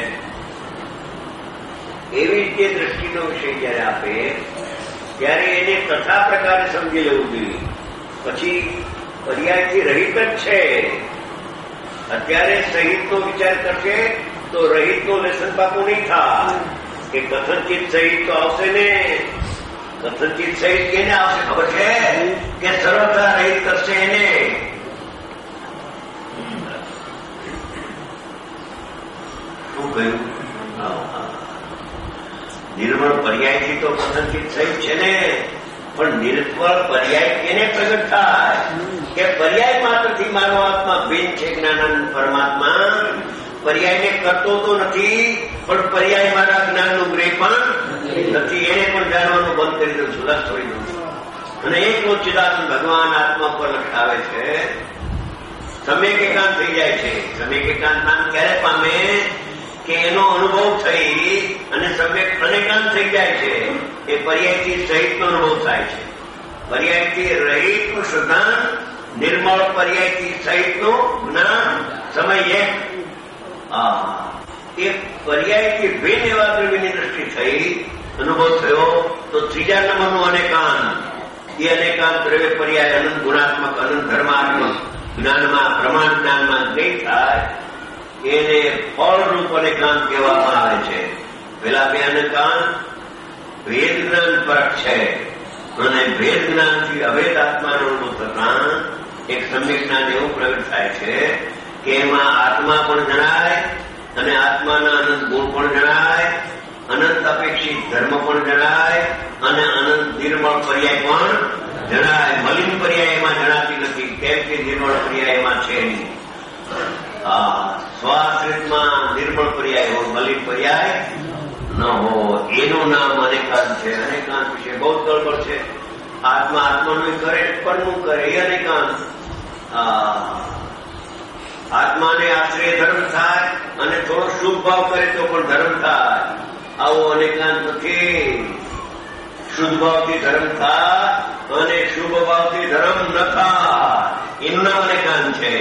એવી રીતે દ્રષ્ટિનો વિષય જયારે આપે ત્યારે એને તથા પ્રકારે સમજી લેવું જોઈએ. પછી પર્યાયથી રહિત જ છે. અત્યારે સહિતનો વિચાર કરશે તો રહિતનો લેસન પાકું નહીં થાય. કે કથનચિત સહિત તો આવશે ને. કથનચિત સહિત કેને આવશે ખબર છે? કે સર્વથા રહિત કરશે એને. શું કહ્યું? નિર્મળ પર્યાયથી તો કથનચિત સહિત છે ને. પણ નિર્મળ પર્યાય કેને પ્રગટ થાય? કે પર્યાય માત્રથી મારો આત્મા ભીન છે. જ્ઞાનાનંદ પરમાત્મા પર્યાયને કરતો તો નથી, પણ પર્યાય મારા જ્ઞાનનું ગ્રહ પણ નથી. એને પણ જાણવાનું બંધ કરી દઉં છું, લક્ષ છોડી દઉં છું. અને એકલો ચિદાનંદ ભગવાન આત્મા પર લખાવે છે. સમ્યક એકાંત થઈ જાય છે. સમ્યક એકાંત નામ ક્યારે પામે? કે એનો અનુભવ થઈ અને સમ્યક અનેકાંત થઈ જાય છે. એ પર્યાયથી સહિતનો અનુભવ થાય છે. પર્યાયથી રહિતનું શ્રદ્ધાન, નિર્મળ પર્યાયથી સહિતનું જ્ઞાન, સમય એક. એ પર્યાયથી ભિન્ન એવા દ્રવ્યની દ્રષ્ટિ થઈ, અનુભવ થયો તો ત્રીજા નંબરનું અનેકાંત. એ અનેકાંત દ્રવ્ય પર્યાય અનંત ગુણાત્મક, અનંત ધર્માત્મક જ્ઞાનમાં, પ્રમાણ જ્ઞાનમાં નહીં થાય. એને ફળરૂપ અનેકાંત કહેવામાં આવે છે. પેલા બે અનેકાંત ભેદ જ્ઞાન પરક છે. અને ભેદ જ્ઞાનથી અભેદ આત્માનો અનુભવ થતા એક સમ્યક જ્ઞાન એવું પ્રગટ થાય છે કે એમાં આત્મા પણ જણાય અને આત્માના અનંત ગુણ પણ જણાય, અનંત અપેક્ષિત ધર્મ પણ જણાય અને અનંત નિર્મળ પર્યાય પણ જણાય. મલિન પર્યાય એમાં જણાતી નથી. કેમ કે નિર્મળ પર્યાય એમાં છે નહીં. સ્વાશ્રિતમાં નિર્મળ પર્યાય હોય, મલિન પર્યાય ન હોય. એનું નામ અનેકાંત છે. અનેકાંત વિશે બહુ ગડબડ છે. આત્મા આત્માનું કરે પરનું કરે એ અનેકાંત. આત્માને આશ્રય ધર્મ થાય અને થોડો શુભ ભાવ કરે તો પણ ધર્મ થાય. આવો અનેકાંત નથી. શુદ્ધ ભાવથી ધર્મ થાય અને શુભ ભાવથી ધર્મ ન થાય. એનું નામ અનેકાંત છે.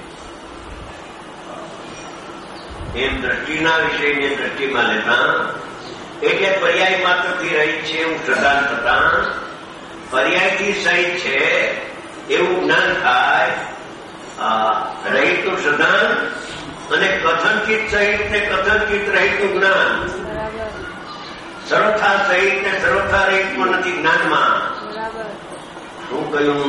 એમ દ્રષ્ટિના વિષયને દ્રષ્ટિમાં લેતા એટલે પર્યાય માત્રથી રહિત છે એવું શ્રદ્ધાન થતા પર્યાયથી સહિત છે એવું જ્ઞાન થાય. રહિતનું શ્રદ્ધાન અને કથનચિત સહિત ને કથનચિત રહિતનું જ્ઞાન. સર્વથા સહિત ને સર્વથા રહિત પણ નથી જ્ઞાનમાં. શું કહ્યું?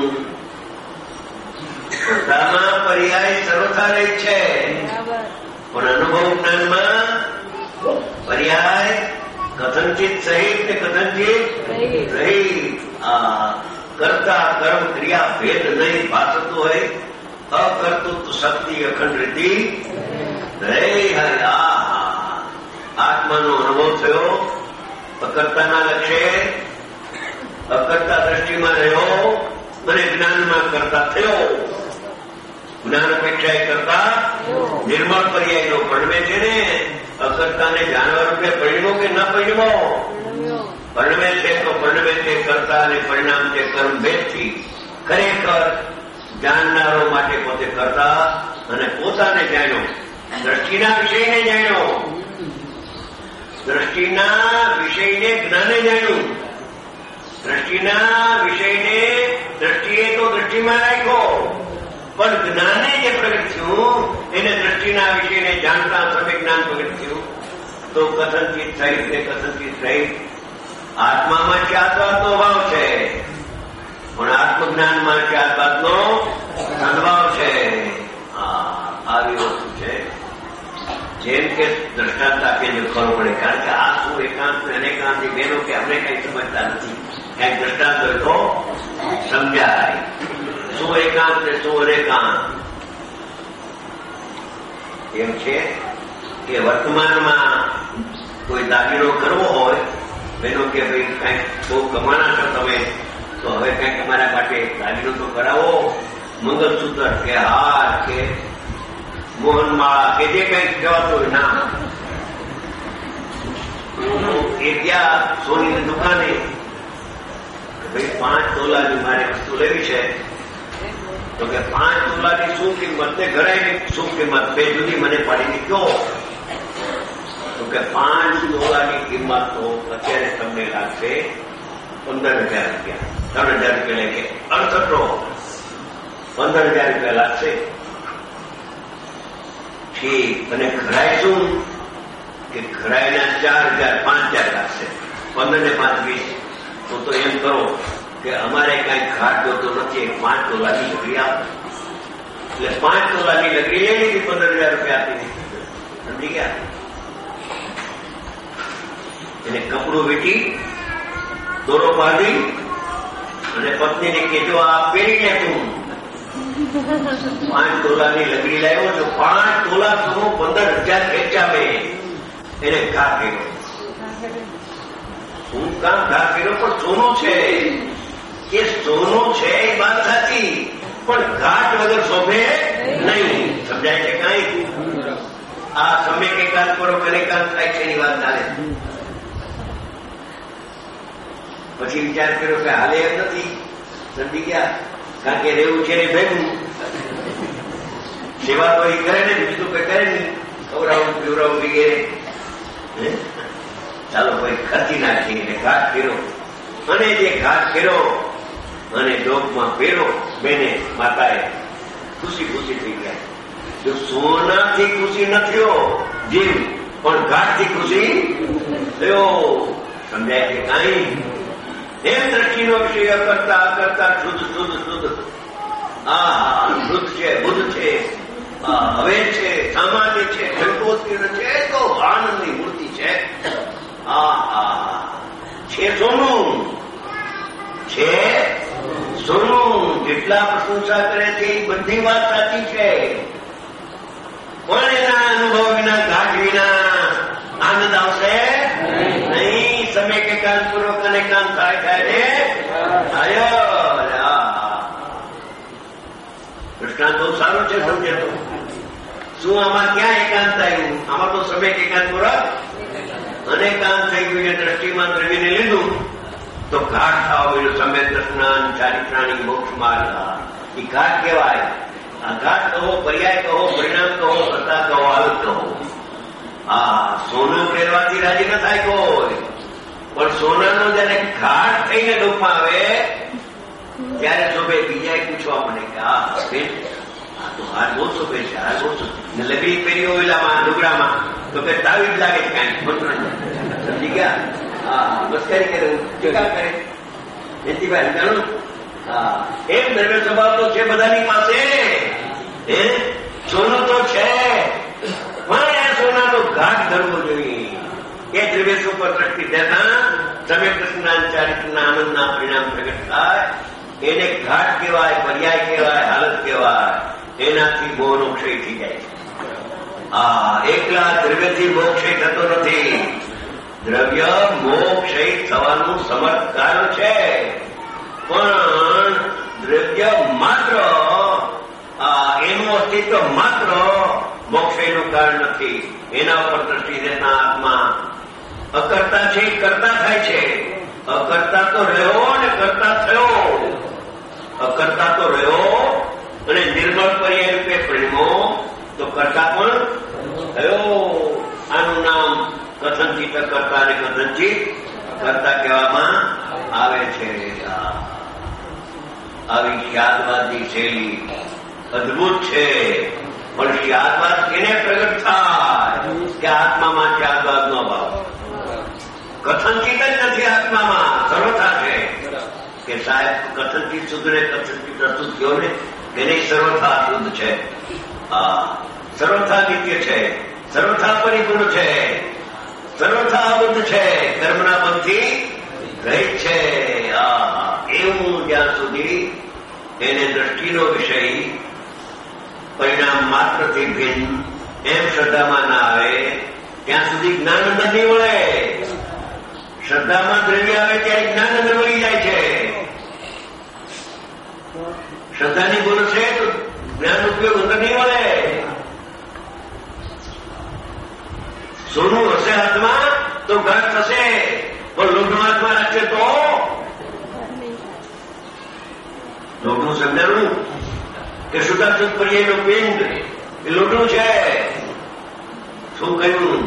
શ્રદ્ધામાં પર્યાય સર્વથા રહિત છે પણ અનુભવ જ્ઞાનમાં પર્યાય કથનચિત સહિત ને કથનચિત રહિત. કરતા કર્મ ક્રિયા ભેદ નહીં ભાસતું હોય. અકર્તૃત્વ શક્તિ અખંડ રીતિ આત્માનો અનુભવ થયો. અકર્તાના લક્ષ્ય અકર્તા દ્રષ્ટિમાં રહ્યો અને જ્ઞાનમાં કરતા થયો. જ્ઞાન અપેક્ષા કરતા નિર્મળ પર્યાયનો પરિણમે છે ને. અકર્તાને જાણવા રૂપે પરિણમો કે ન પરિણમો? પરિણમે છે તો પરિણમે તે કરતા અને પરિણામ તે કર્મ ભેદથી ખરેખર જાણનારો માટે પોતે કરતા અને પોતાને જાણ્યો, દ્રષ્ટિના વિષયને જાણ્યો, દ્રષ્ટિના વિષયને જ્ઞાને જાણ્યું, દ્રષ્ટિના વિષયને દ્રષ્ટિએ તો દ્રષ્ટિમાં રાખ્યો, પણ જ્ઞાને જે પ્રગટ થયું એને દ્રષ્ટિના વિષયને જાણતા સમ્યક જ્ઞાન પ્રગટ થયું. તો કથનચિત થઈ તે કથનચિત થઈ આત્મામાં ચાતવાતનો ભાવ છે, પણ આત્મજ્ઞાનમાં ચાતવાતનો અનુભવ છે. આવી વસ્તુ છે. જેમ કે દ્રષ્ટાંત આપીને ખબર પડે, કારણ કે આ શું એકાંત ને અનેકાંત બેનો કે અમને કઈ સમજતા નથી. કઈક દ્રષ્ટાંત હોય તો સમજાય શું એકાંત ને શું અનેકાંત. એમ છે કે વર્તમાનમાં કોઈ દાગીનો કરવો હોય, બેનો કે ભાઈ કઈક બહુ કમાણા છો તમે, તો હવે કઈક અમારા માટે દાગીનો તો કરાવો, મંગળસૂત્ર કે હાર કે મોહનમાળા કે જે કઈક કહેવાતું હોય ના. એ ત્યાં સોનીની દુકાને ભાઈ 5 તોલાની મારે વસ્તુ લેવી છે, તો કે 5 તોલાની શું કિંમત ને ઘડાઈની શું કિંમત બે જુદી મને પાડીને કહો. તો કે 5 તોલાની કિંમત તો અત્યારે તમને લાગશે 15,000 રૂપિયા, 3,000 રૂપિયા લે કે 15,000 રૂપિયા લાગશે. ઠીક. અને ઘડાઈ શું કે ઘડાઈના 4,000 5,000 લાગશે, 15 ને 5 20. તો એમ કરો કે અમારે કઈ ઘાટ જોતો નથી, 5 તોલાની લકડી આપો. એટલે 5 તોલાની લકડી લઈ લીધી, 15,000 રૂપિયા આપી દીધી. સમજી ગયા? એને કપડું વીટી દોરો બાંધી અને પત્નીને કહેજો આ પહેરી લે તું. 5 તોલાની લકડી લાવ્યો તો 5 તોલા સોનું 15,000 ખેંચ્યા મેં. એને ઘા કર્યો. શું કામ ઘા કર્યો? પણ સોનું છે. એ સોનું છે એ વાત સાચી, પણ ઘાટ વગર શોભે નહીં. સમજાય છે કઈ? આ સમય કે કામ કરો કરે કામ થાય છે એની વાત ચાલે. પછી વિચાર કર્યો કે હાલે એમ નથી. સમજી ગયા? કારણ કે રહેવું છે ને ભેગું સેવા તો એ કરે ને, બીજું કઈ કરે નહીં. ખવડાવું પીવડાવું વગેરે. ચાલો ભાઈ ખર્ચી નાખી એટલે ઘાટ ફેરો. અને જે ઘાટ ફેરો અને ડોકમાં ફેરો બેને માતાએ ખુશી ખુશી થઈ ગયા. જો સોનાથી ખુશી ન થયો જીવ, પણ ઘાટથી ખુશી થયો. સમજાય છે કઈ? એમ દ્રષ્ટિનો વિષય કરતા કરતા શુદ્ધ શુદ્ધ શુદ્ધ. શુદ્ધ છે, બુદ્ધ છે, હવે છે, સામાન્ય છે, સંતોષ છે, તો આનંદની મૂર્તિ છે. છે સોનું, છે સોનું. જેટલા પ્રશંસા કરે છે એ બધી વાત સાચી છે, પણ એના અનુભવ વિના, ઘાટ વિના આનંદ આવશે નહીં. સમય કે કાન પૂર્વક અને કાન થાય થાય દૃષ્ટાંત બહુ સારું છે. સમજે તો શું આમાં ક્યાં એકાંત આવ્યું? આમાં તો સમય કે કાન પૂર્વક અને કાન થઈ ગયું. દ્રષ્ટિમાં દ્રવીને લીધું તો ઘાટ થવા ગયું. સમય દર્શનાન ચારિત્રાણી મોક્ષ માર્ગ એ ઘાટ કહેવાય. આ ઘાટ કહો, પર્યાય કહો, પરિણામ કહો, સત્તા કહો, આયોગ કહો. સોનું પહેરવાથી રાજી ન થાય કોઈ, પણ સોનાનો જયારે ઘાટ થઈને ડોકમાં આવે ત્યારે શોભે. બીજા પૂછવા મને કે આ તો હાર બહુ શોભે છે, હાર બહુ શોભે. લગડી પહેરી ઓલામાં લુગડામાં તો કે તાવી જ લાગે કઈ મંત્ર. સમજી ગયા? મસ્કરી કરે, ટીકા કરે. જયંતિભાઈ જાણો એમ દ્રવ્ય સ્વભાવ તો છે બધાની પાસે. સોનું તો છે, પણ એ સોનાનો ઘાટ ધરવો જોઈએ. એ દ્રવ્ય ઉપર દ્રષ્ટિ દેતા સમ્યક દર્શનના ચારિત્રના આનંદના પરિણામ પ્રગટ થાય. એને ઘાટ કહેવાય, પર્યાય કહેવાય, હાલત કહેવાય. એનાથી મોહનો ક્ષય થઈ જાય છે. એકલા દ્રવ્યથી મોહ ક્ષય થતો નથી. દ્રવ્ય મોહ ક્ષય થવાનું સમર્થ કારણ છે, પણ દ્રવ્ય માત્ર એનું અસ્તિત્વ માત્ર મોક્ષનું કારણ નથી. એના ઉપર દ્રષ્ટિ દેતા આત્મા અકર્તા છે, કરતા થાય છે. અકર્તા તો રહ્યો અને કરતા થયો. અકર્તા તો રહ્યો અને નિર્મળ પર્યાય રૂપે પરિણ્યો તો કરતા પણ થયો. આનું નામ કથનચિત કરતા અને કથનચિત કરતા કહેવામાં આવે છે. આવી ખ્યાલવાદની શૈલી અદભુત છે. પણ ખ્યાલવાદ કેને પ્રગટ થાય કે આત્મામાં ખ્યાલવાદનો ભાવ. કથનચિત જ નથી આત્મામાં, સર્વથા છે કે સાહેબ કથનચિત શુદ્ધ ને કથનચિત અશુદ્ધ થયો ને એને સર્વથા શુદ્ધ છે, સર્વથા નિત્ય છે, સર્વથા પરિપૂર્ણ છે, સર્વથા અબુદ્ધ છે, કર્મના બંધથી રહિત છે. એવું જ્યાં સુધી એને દ્રષ્ટિનો વિષય પરિણામ માત્રથી ભિન્ન એમ શ્રદ્ધામાં ના આવે ત્યાં સુધી જ્ઞાન નથી મળે. શ્રદ્ધામાં દ્રવ્ય આવે ત્યારે જ્ઞાન અંદર વળી જાય છે. શ્રદ્ધાની ભૂલ છે તો જ્ઞાન ઉપયોગ અંદર નહીં મળે. સોનું હશે હાથમાં તો ઘાટ થશે, પણ લોઢું હાથમાં રાખશે તો લોઢું સમજાણું કે શુદ્ધાશુદ્ધ પર્યાયનો પિંડ એ લોઢું છે. શું કહ્યું?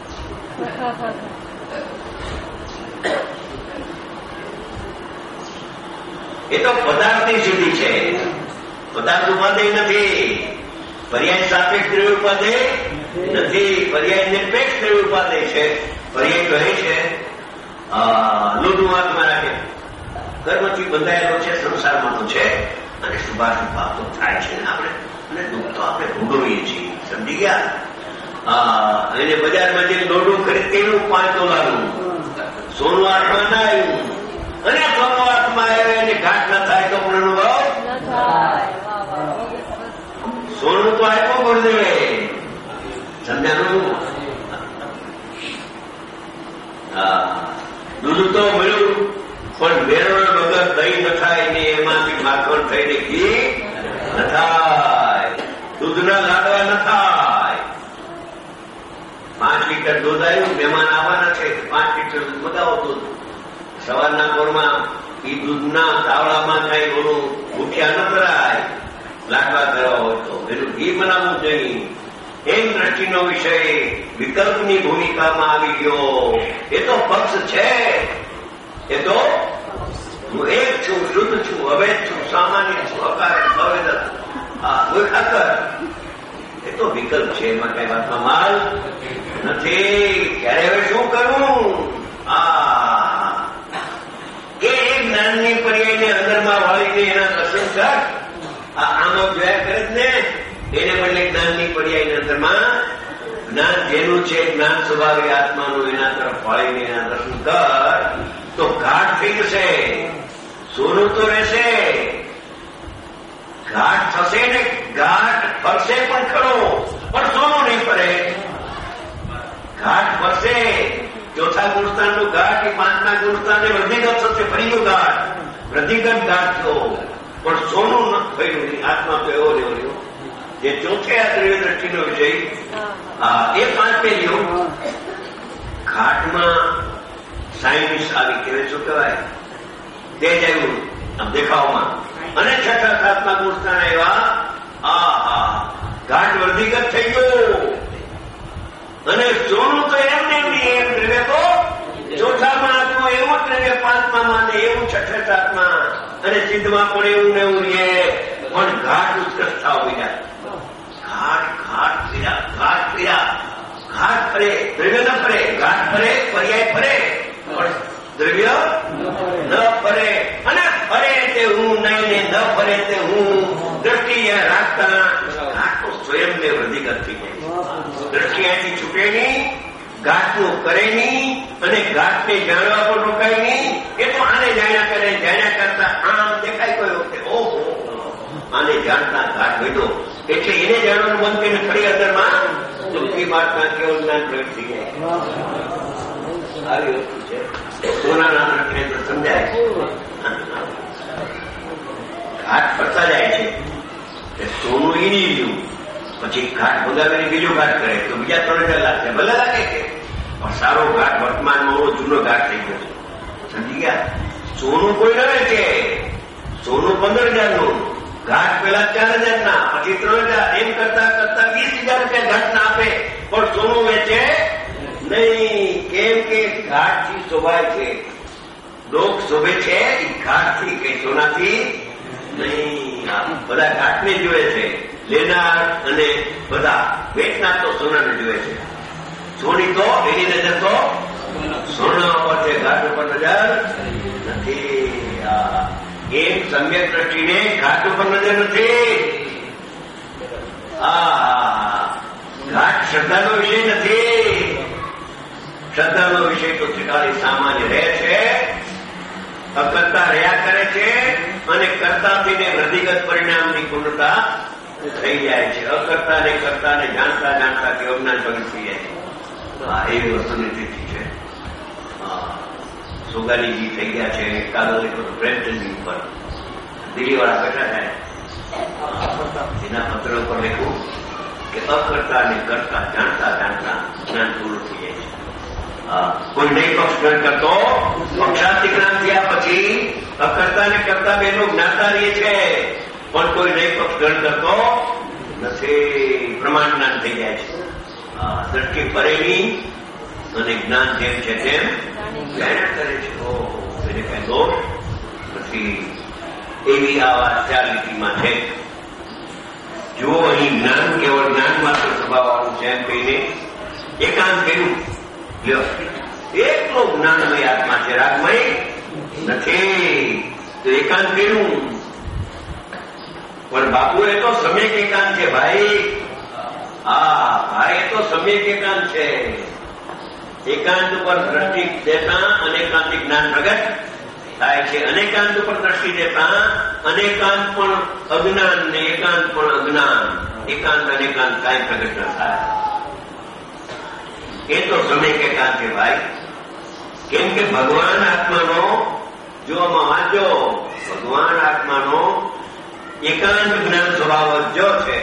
એ તો પદાર્થની સિદ્ધિ છે. પદાર્થ ઉપાદેય નથી, પર્યાય સાપેક્ષ દ્રવ્ય ઉપાદેય નથી, પર્યાય નિરપેક્ષ દ્રવ્ય ઉપાદેય છે. પર્યાય કહે છે લોઢું હાથમાં રાખે, કર્મથી બંધાયેલો છે, સંસારમાં તો છે અને શુભાશુભ ભાવ તો થાય છે ને આપણે, અને દુઃખ તો આપણે ભોગવીએ છીએ. સમજી ગયા? એને બજારમાં જે લોઢું ખરીદ તેનું 5 ડોલરનું સોનું હાથમાં ના આવ્યું અને સોનું હાથમાં આવ્યો એને ઘાટ ન થાય તો પણ અનુભવ સોનું તો આપ્યું ગુરુદેવે. સમજાનું? દૂધ તો મળ્યું પણ વેરણ વગર દહીં ન થાય ને એમાંથી માખણ થઈને ઘી ન થાય, દૂધના લાડવા ન થાય. 5 લીટર દૂધ આવ્યું, મહેમાન આવવાના છે, 5 લીટર દૂધ બતાવો. દૂધ સવારના પોરમાં એ દૂધના તાવડામાં કઈ ઓલું મુઠિયા ન કરાય, લાડવા કરવા હોય તો એનું ઘી બનાવવું નહીં. એમ દ્રષ્ટિનો વિષય વિકલ્પની ભૂમિકામાં આવી ગયો. એ તો પક્ષ છે, એ તો હું એક છું, શુદ્ધ છું, અવૈધ છું, સામાન્ય છું, અકારણ અવૈધ ખાતર. એ તો વિકલ્પ છે, એમાં કઈ વાતમાં માલ નથી. ત્યારે હવે શું કરવું? કે એક જ્ઞાનની પર્યાયને અંદરમાં વાળીને એના દર્શન કર. આનો જોયા કરે જ ને, એને બદલે જ્ઞાનની પર્યાયની અંદરમાં જ્ઞાન જેનું છે, જ્ઞાન સ્વભાવે આત્માનું, એના તરફ વાળીને એના દર્શન કર તો ઘાટ થઈ જશે. સોનું તો રહેશે, ઘાટ થશે ને, ઘાટ ફરશે પણ ખરો, પણ સોનું નહીં ફરે. ઘાટ ફરશે. ચોથા ગુણસ્થાનનું ઘાટ એ 5મા ગુણસ્થાનને વૃદ્ધિગત થશે, ફરી ગયો ઘાટ, વૃદ્ધિગત ઘાટ થયો, પણ સોનું ન થયું નહીં. આત્મા તો એવો રહ્યો જે ચોથે આ દ્રવ્ય દ્રષ્ટિનો વિષય. એ 5 લ્યો. ઘાટમાં સાયન્સ આવી કહેવાય, શું કહેવાય, તેજ આવ્યું આમ દેખાવમાં, અને 6થા 7મા ગુણસ્થાન આવ્યા. ઘાટ વૃદ્ધિગત થઈ ગયો અને સોનું તો એમને એમ દ્રવ્ય તો ચોથામાં હતું, એવું દ્રવ્ય 5મા ને એવું 6થા 7મા, અને સિદ્ધમાં પણ એવું ને એવું રહે. પણ ઘાટ ઉત્કર્ષ થવા ગયા. ઘાટ ઘાટ ફર્યા, ઘાટ ફર્યા, ઘાટ ફરે, દ્રવ્ય ન ફરે, ઘાટ ફરે, પર્યાય ફરે, પણ દ્રવ્ય ન ફરે. અને ફરે તે હું નહીં ને ન ફરે તે હું દ્રષ્ટિ રાખતા ઘાટ તો સ્વયંને વૃદ્ધિગત થઈ જાય. દ્રષ્ટિ અહીંથી છૂટે નહીં, ઘાટનું કરે નહીં, અને ઘાટને જાણવા પણ રોકાય નહીં. એ તો આને જાણ્યા કરે, જાણ્યા કરતા આમ દેખાય કોઈ વખતે ઓહો આને જાણતા ઘાટ વધ્યો, એટલે એને જાણવાનું બંધ કરીને ફરી અંદરમાં દુઃખી વાતના કેવળ જ્ઞાન પ્રગટ થઈ જાય. આવી વસ્તુ છે. સોનાના દ્રષ્ટિને સમજાય. ઘાટ ફરતા જાય છે, સોનું ઈની રહ્યું, પછી ઘાટ ભગાવીને બીજો ઘાટ કરે તો બીજા 3,000 લાગશે. ભલે લાગે છે, પણ સારો ઘાટ વર્તમાનમાં જૂનો ઘાટ થઈ ગયો છે. સમજી ગયા? સોનું કોઈ ન વેચે. સોનું 15,000નું, ઘાટ પેલા 4,000ના, પછી 3,000, એમ કરતા કરતા 20,000 રૂપિયા ઘાટના આપે, પણ સોનું વેચે નહીં. કેમ કે ઘાટથી શોભાય છે. લોક શોભે છે એ ઘાટથી, કે સોનાથી નહીં. બધા ઘાટને જોવે છે, લેનાર અને બધા વેચનાર તો સોનાને જોવે છે. સોની તો એની નજર તો સોના ઉપર છે, ઘાટ ઉપર નજર નથી. એક સમ્યક દ્રષ્ટિને ઘાટ ઉપર નજર નથી. ઘાટ શ્રદ્ધાનો વિષય નથી. શ્રદ્ધાનો વિષય તો ઠેકાણે સામાન્ય રહે છે, અકર્તા રહ્યા કરે છે, અને કર્તાથીને વૃદ્ધિગત પરિણામની પૂર્ણતા થઈ જાય છે. અકર્તાને કર્તાને જાણતા જાણતા કે અજ્ઞાન ભંગ થઈ જાય છે. એવી વસ્તુની સ્થિતિ છે. સોગાલીજી થઈ ગયા છે. કાગળ પ્રેમચંદજી ઉપર દિલ્હીવાળા બેઠા થાય, એના પત્ર ઉપર લખ્યું કે અકર્તા અને કરતા જાણતા જાણતા જ્ઞાન પૂરું થઈ જાય છે. કોઈ નહીં પક્ષ ગ્રહણ કરતો, પક્ષાંતિ જ્ઞાન થયા પછી અકર્તા ને કરતા બેનો જ્ઞાતા રહીએ છે, પણ કોઈ નહીં પક્ષ ગ્રહણ કરતો નથી. પ્રમાણ જ્ઞાન થઈ જાય છે. દ્રષ્ટિ પરેની અને જ્ઞાન જેમ છે તેમ જાણ્યા કરે છે. એને કઈ દોષ નથી. એવી આ વાત 4 લીટીમાં છે. જો અહીં જ્ઞાન કેવળ જ્ઞાન માત્ર સ્વભાવવાનું છે એમ કહીને એકાંત કર્યું, એકલો જ્ઞાનમય આત્મા છે, રાગમય નથી. તો એકાંત કર્યું, પણ બાપુ એ તો સમ્યક એકાંત છે ભાઈ. ભાઈ એ તો સમ્યક એકાંત છે. એકાંત ઉપર દ્રષ્ટિ દેતા અનેકાંતિક જ્ઞાન પ્રગટ થાય છે. અનેકાંત ઉપર દ્રષ્ટિ દેતા અનેકાંત પણ અજ્ઞાન ને એકાંત પણ અજ્ઞાન, એકાંત અનેકાંત કાંઈ પ્રગટ ન થાય. એ તો સમ્યક એકાંત છે ભાઈ. કેમ કે ભગવાન આત્માનો, જો આમાં વાંચો, ભગવાન આત્માનો એકાંત જ્ઞાન સ્વભાવ જો છે.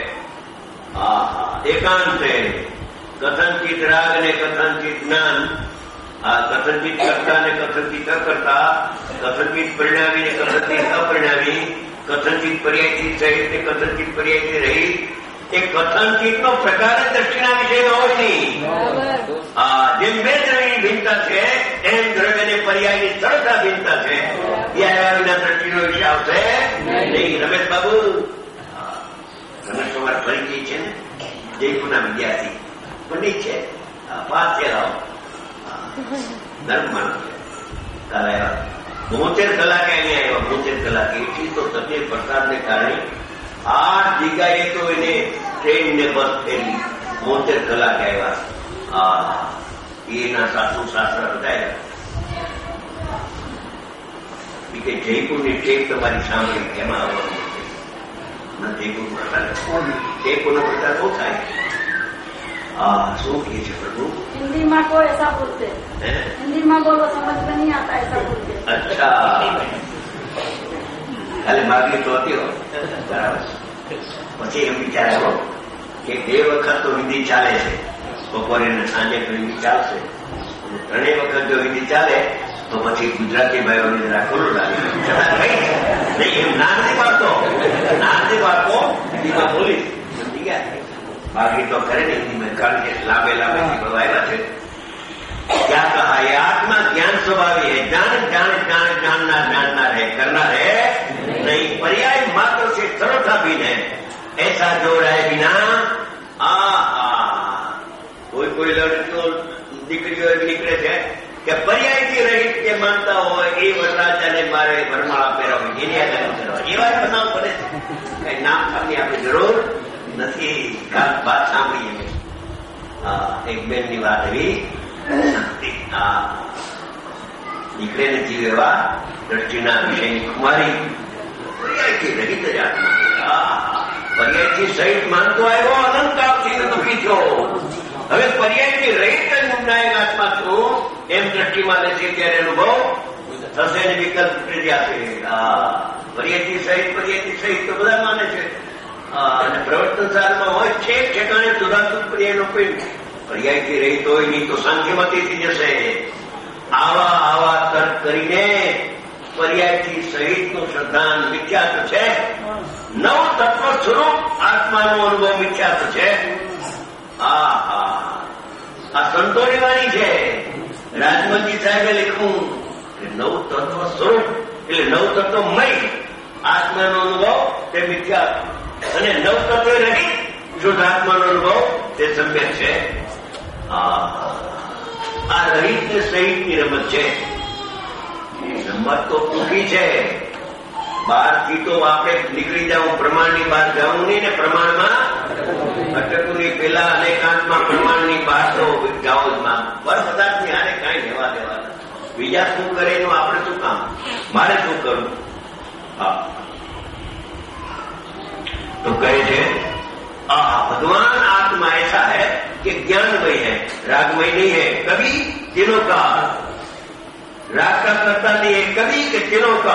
એકાંત છે. કથનચિત રાગ ને કથનચિત જ્ઞાન, કથનચિત કરતા ને કથનચિત અકર્તા, કથનચિત પરિણામી ને કથનચિત અપરિણામી, કથનચિત પર્યાયથી સહિત ને કથનચિત પર્યાયથી રહિત. એ કથનચિત નો પ્રકાર જ દ્રષ્ટિના વિષયમાં હોય નહીં. જેમ બે દ્રવ્યની ભિન્નતા છે એમ દ્રવ્ય અને પર્યાયની સરળતા ભિન્નતા છે. એ આવ્યા વિના દ્રષ્ટિનો વિષય આવશે નહીં. રમેશ બાબુ, રમેશ તમારા પરિચય છે ને, જયપુરના વિદ્યાર્થી પંડિત છે, પાસ થયેલા ધર્મ માણસ છે. કાલે આવ્યા 72 કલાકે અહીંયા આવ્યા. 72 કલાકે એટલી તો તકલીફ વરસાદને કારણે 8 જગ્યાએ તો એને ટ્રેન ને બસ ફેરી 72 કલાકે આવ્યા. એના સાસુ સાસરા બધા કે જયપુરની ટેપ તમારી સાંભળી, એમાં આવવાનું છે. જયપુરનો પ્રચાર બહુ થાય. શું કહે છે પ્રભુ? हिंदी में को ऐसा बोलते हैं, हिंदी में बोलो समझ में नहीं आता ऐसा बोलते हैं. અચ્છા, કાલે માગણી તો હતી બરાબર. પછી એમ વિચાર આવ્યો કે 2 વખત તો હિન્દી ચાલે છે, બપોરે ને સાંજે તો હિન્દી ચાલશે. 3 વખત જો હિન્દી ચાલે તો પછી ગુજરાતી ભાઈઓને જરા ખોલું લાગે. નહીં, એમ ના નથી પાડતો હિન્દીમાં બોલીશ. સમજી ગયા? બાકી તો કરે ને હિન્દીમાં, કારણ કે લાંબે આવ્યા છે. क्या कहा? ये आत्मा ज्ञान स्वभावी है, जानना है, करना है नहीं. पर्याय मात्र से सर्वथा भिन्न है. ऐसा जो रहे बिना કોઈ લડકીઓ દીકરીઓ નીકળે છે કે પર્યાયથી રહિત જે માનતા હોય એ વરરાજાને મારે વરમાળા પહેરાવી, એની આગળ કરવા એવા બનાવ બને છે. કઈ નામ આપની આપણી જરૂર નથી. વાત સાંભળીએ. એક બેનની વાત એવી, નીકળે ને જીવ એવા દ્રષ્ટિના વિષયની કુમારી પર્યાયથી રહિત જ આત્મા. પર્યાયથી સહિત માનતો આવ્યો, અનંતકાળથી દુઃખી થયો. હવે પર્યાયથી રહિત જ મુક્તાયક આત્મા છું એમ દ્રષ્ટિમાં લેશે ત્યારે અનુભવ થશે ને વિકલ્પ તૂટી જશે. પર્યાયથી સહિત તો બધા માને છે. અને પ્રવર્તન સારમાં હોય છે ઠેકાણે સુધાતું પર્યાયનો કોઈ પર્યાયથી રહિત હોય નહીં તો સાંખ્યમતીથી જશે. આવા આવા તર્ક કરીને પર્યાયથી સહિતનું શ્રદ્ધાન મિથ્યાત્વ છે. નવ તત્વ સ્વરૂપ આત્માનો અનુભવ મિથ્યાત્વ છે. આ સંતોની વાણી છે. રાજમલજી સાહેબે લખ્યું કે નવ તત્વ સ્વરૂપ એટલે નવ તત્વમય આત્માનો અનુભવ તે મિથ્યાત્વ અને નવ તત્વ રહી શુદ્ધ આત્માનો અનુભવ તે સમ્યક છે. આ રહિત ને સહિતની રમત છે. રમત તો ટૂંકી છે. બહારથી તો આપણે નીકળી જાઉં, પ્રમાણની બહાર જવું નહીં ને પ્રમાણમાં અટકવું નહીં. પેલા અનેકાંતમાં પ્રમાણની બહાર તો જાઓ જ માં પર પદાર્થની હારે કાંઈ લેવા દેવા. બીજા શું કરે એનું આપણે શું કામ, મારે શું કરવું? तो कहे थे भगवान आत्मा ऐसा है कि ज्ञानमय है, रागमय नहीं है. कभी तीनों का राग का करता नहीं है, कभी के तीनों का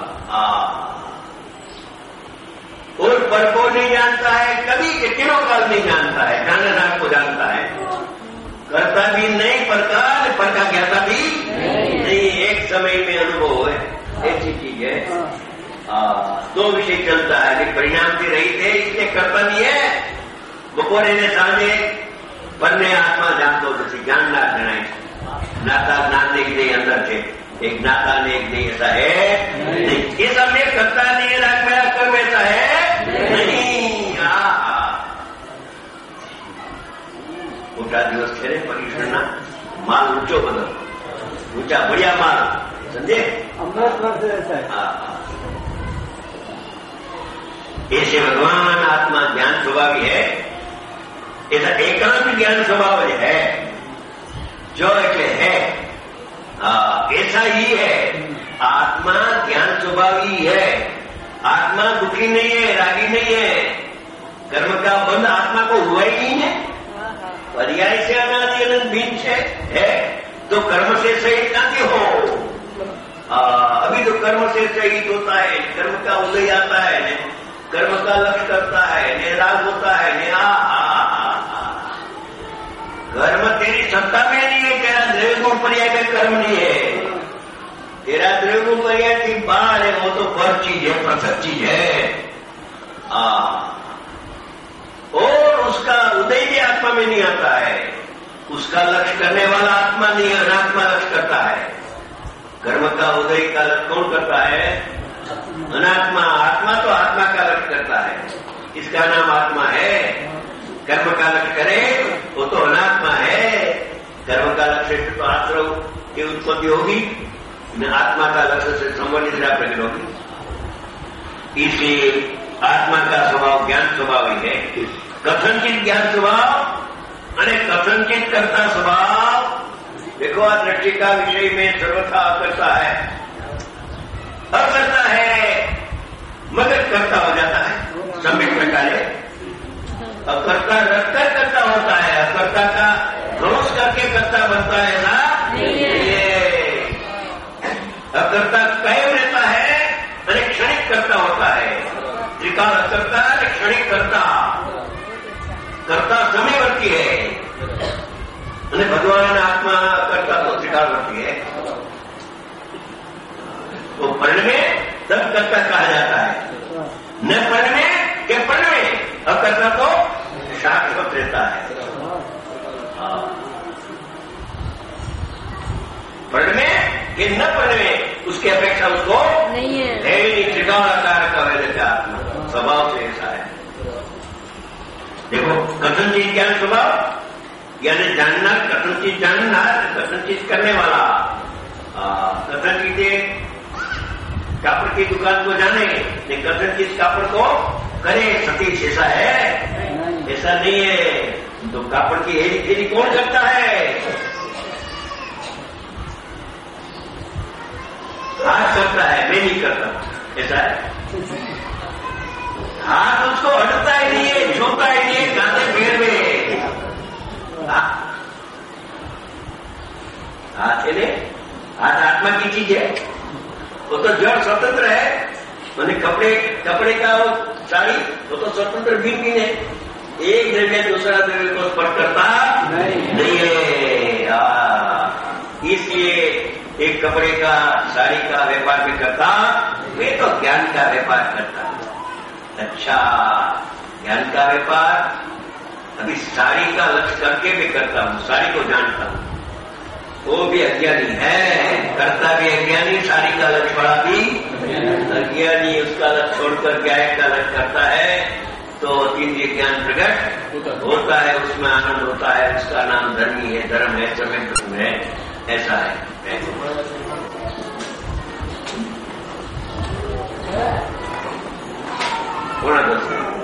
और पर को नहीं जानता है, कभी के तीनों काल नहीं जानता है. ज्ञान राग को जानता है, करता भी नहीं पर का ज्ञाता भी नहीं. एक समय में अनुभव है, ऐसी चीज है. दो विषय चलता है. परिणाम से रही थे इसलिए करता नहीं है. बपोरे ने सांजे બંને આત્મા જાણતો નથી, જ્ઞાનના જણાય છે. જ્ઞાતા જ્ઞાનને એક નહીં અંદર છે, एक ज्ञाता ने एक नहीं, ऐसा है नहीं. ये सब में करता नहीं है, राग मेरा कर्म ऐसा है नहीं. મોટા દિવસ છે ને પરીક્ષણના. માલ ઊંચો બધો ઊંચા बढ़िया माल समझे. ऐसे भगवान आत्मा ज्ञान स्वभावी है. ऐसा एकांत ज्ञान स्वभाव है. जो એટલે है ऐसा ही है. आत्मा ज्ञान स्वभावी है. आत्मा दुखी नहीं है, रागी नहीं है. कर्म का बंध आत्मा को हुआ ही नहीं है. पर्याय से अनादि अनंत भिन्न है तो कर्म से सहित नहीं हो. अभी तो कर्म से सहित होता है, कर्म का उदय आता है, कर्म का लक्ष्य करता है, राग होता है. कर्म तेरी सत्ता में नहीं है. तेरा द्रव्य पर्याय का कर्म नहीं है. तेरा द्रव्य पर्याय की बाहर है, वो तो पर चीज है, पृथक चीज है. और उसका उदय भी आत्मा में नहीं आता है. उसका लक्ष्य करने वाला आत्मा नहीं, अनात्मा लक्ष्य करता है. कर्म का उदय का लक्ष्य कौन करता है? अनात्मा. आत्मा तो आत्मा का लक्ष्य करता है, इसका नाम आत्मा है. कर्म का लक्ष्य करे वो तो अनात्मा है. कर्म का लक्ष्य तो आश्रव की उत्पत्ति होगी, आत्मा का लक्ष्य से संबंधित प्रकट होगी. इसलिए आत्मा का स्वभाव ज्ञान स्वभाव ही है. कथनचित ज्ञान स्वभाव અને कथनचित करता स्वभाव. देखो आ दृष्टि का विषय में सर्वथा अकर्ता है. अकर्ता है मगर करता हो जाता है. सम्यक प्रकार है. अकर्ता रखकर करता होता है, अकर्ता का रोष करके करता बनता है ना. अकर्ता कायम रहता है और क्षणिक करता होता है. त्रिकाल अकर्ता और क्षणिक करता. करता समयवर्ती है અને ભગવાન આત્મા કરતા તો ત્રિકાળवर्ती है. तो पर्ण में तब करता कहा जाता है, न पर्ण में के पर्ण में. अब करता तो शाश्वत रहता है. पर्ण में कि न पर्ण में उसकी अपेक्षा उसको नहीं है. त्रिकालाकार का वैध का स्वभाव से ऐसा है. देखो कथन चीज ज्ञान स्वभाव यानी जानना, कथन चीज जानना, कथन चीज करने वाला. कथन चीजें कापड़ की दुकान को जाने, कथन चीज कापड़ को करे. सतीश ऐसा है? ऐसा नहीं है. तो कापड़ की हेरी फेरी कौन करता है? हाथ करता है, मैं नहीं करता. ऐसा है? हाथ उसको हटता ही नहीं है, छूता ही नहीं है, कांधे पैर में. हाथ है ने, हाथ आत्मा की चीज है. वो तो जड़ स्वतंत्र है. मैंने कपड़े का साड़ी वो तो स्वतंत्र भी है. एक द्रव्य दूसरा द्रव्य को स्पर्श करता नहीं है. इसलिए एक कपड़े का साड़ी का व्यापार भी करता, वे तो ज्ञान का व्यापार करता। अच्छा, ज्ञान का व्यापार अभी साड़ी का लक्ष्य करके भी करता हूं, साड़ी को जानता हूं, वो भी अज्ञानी है, करता भी अज्ञानी, साड़ी का लक्ष्य बड़ा भी अज्ञानी। उसका लक्ष्य छोड़कर क्या का लक्ष्य करता है तो अतीन्द्रिय ज्ञान प्रकट होता है, उसमें आनंद होता है, उसका नाम धर्मी है, धर्म है, चरित्र है, ऐसा है। थोड़ा दोस्तों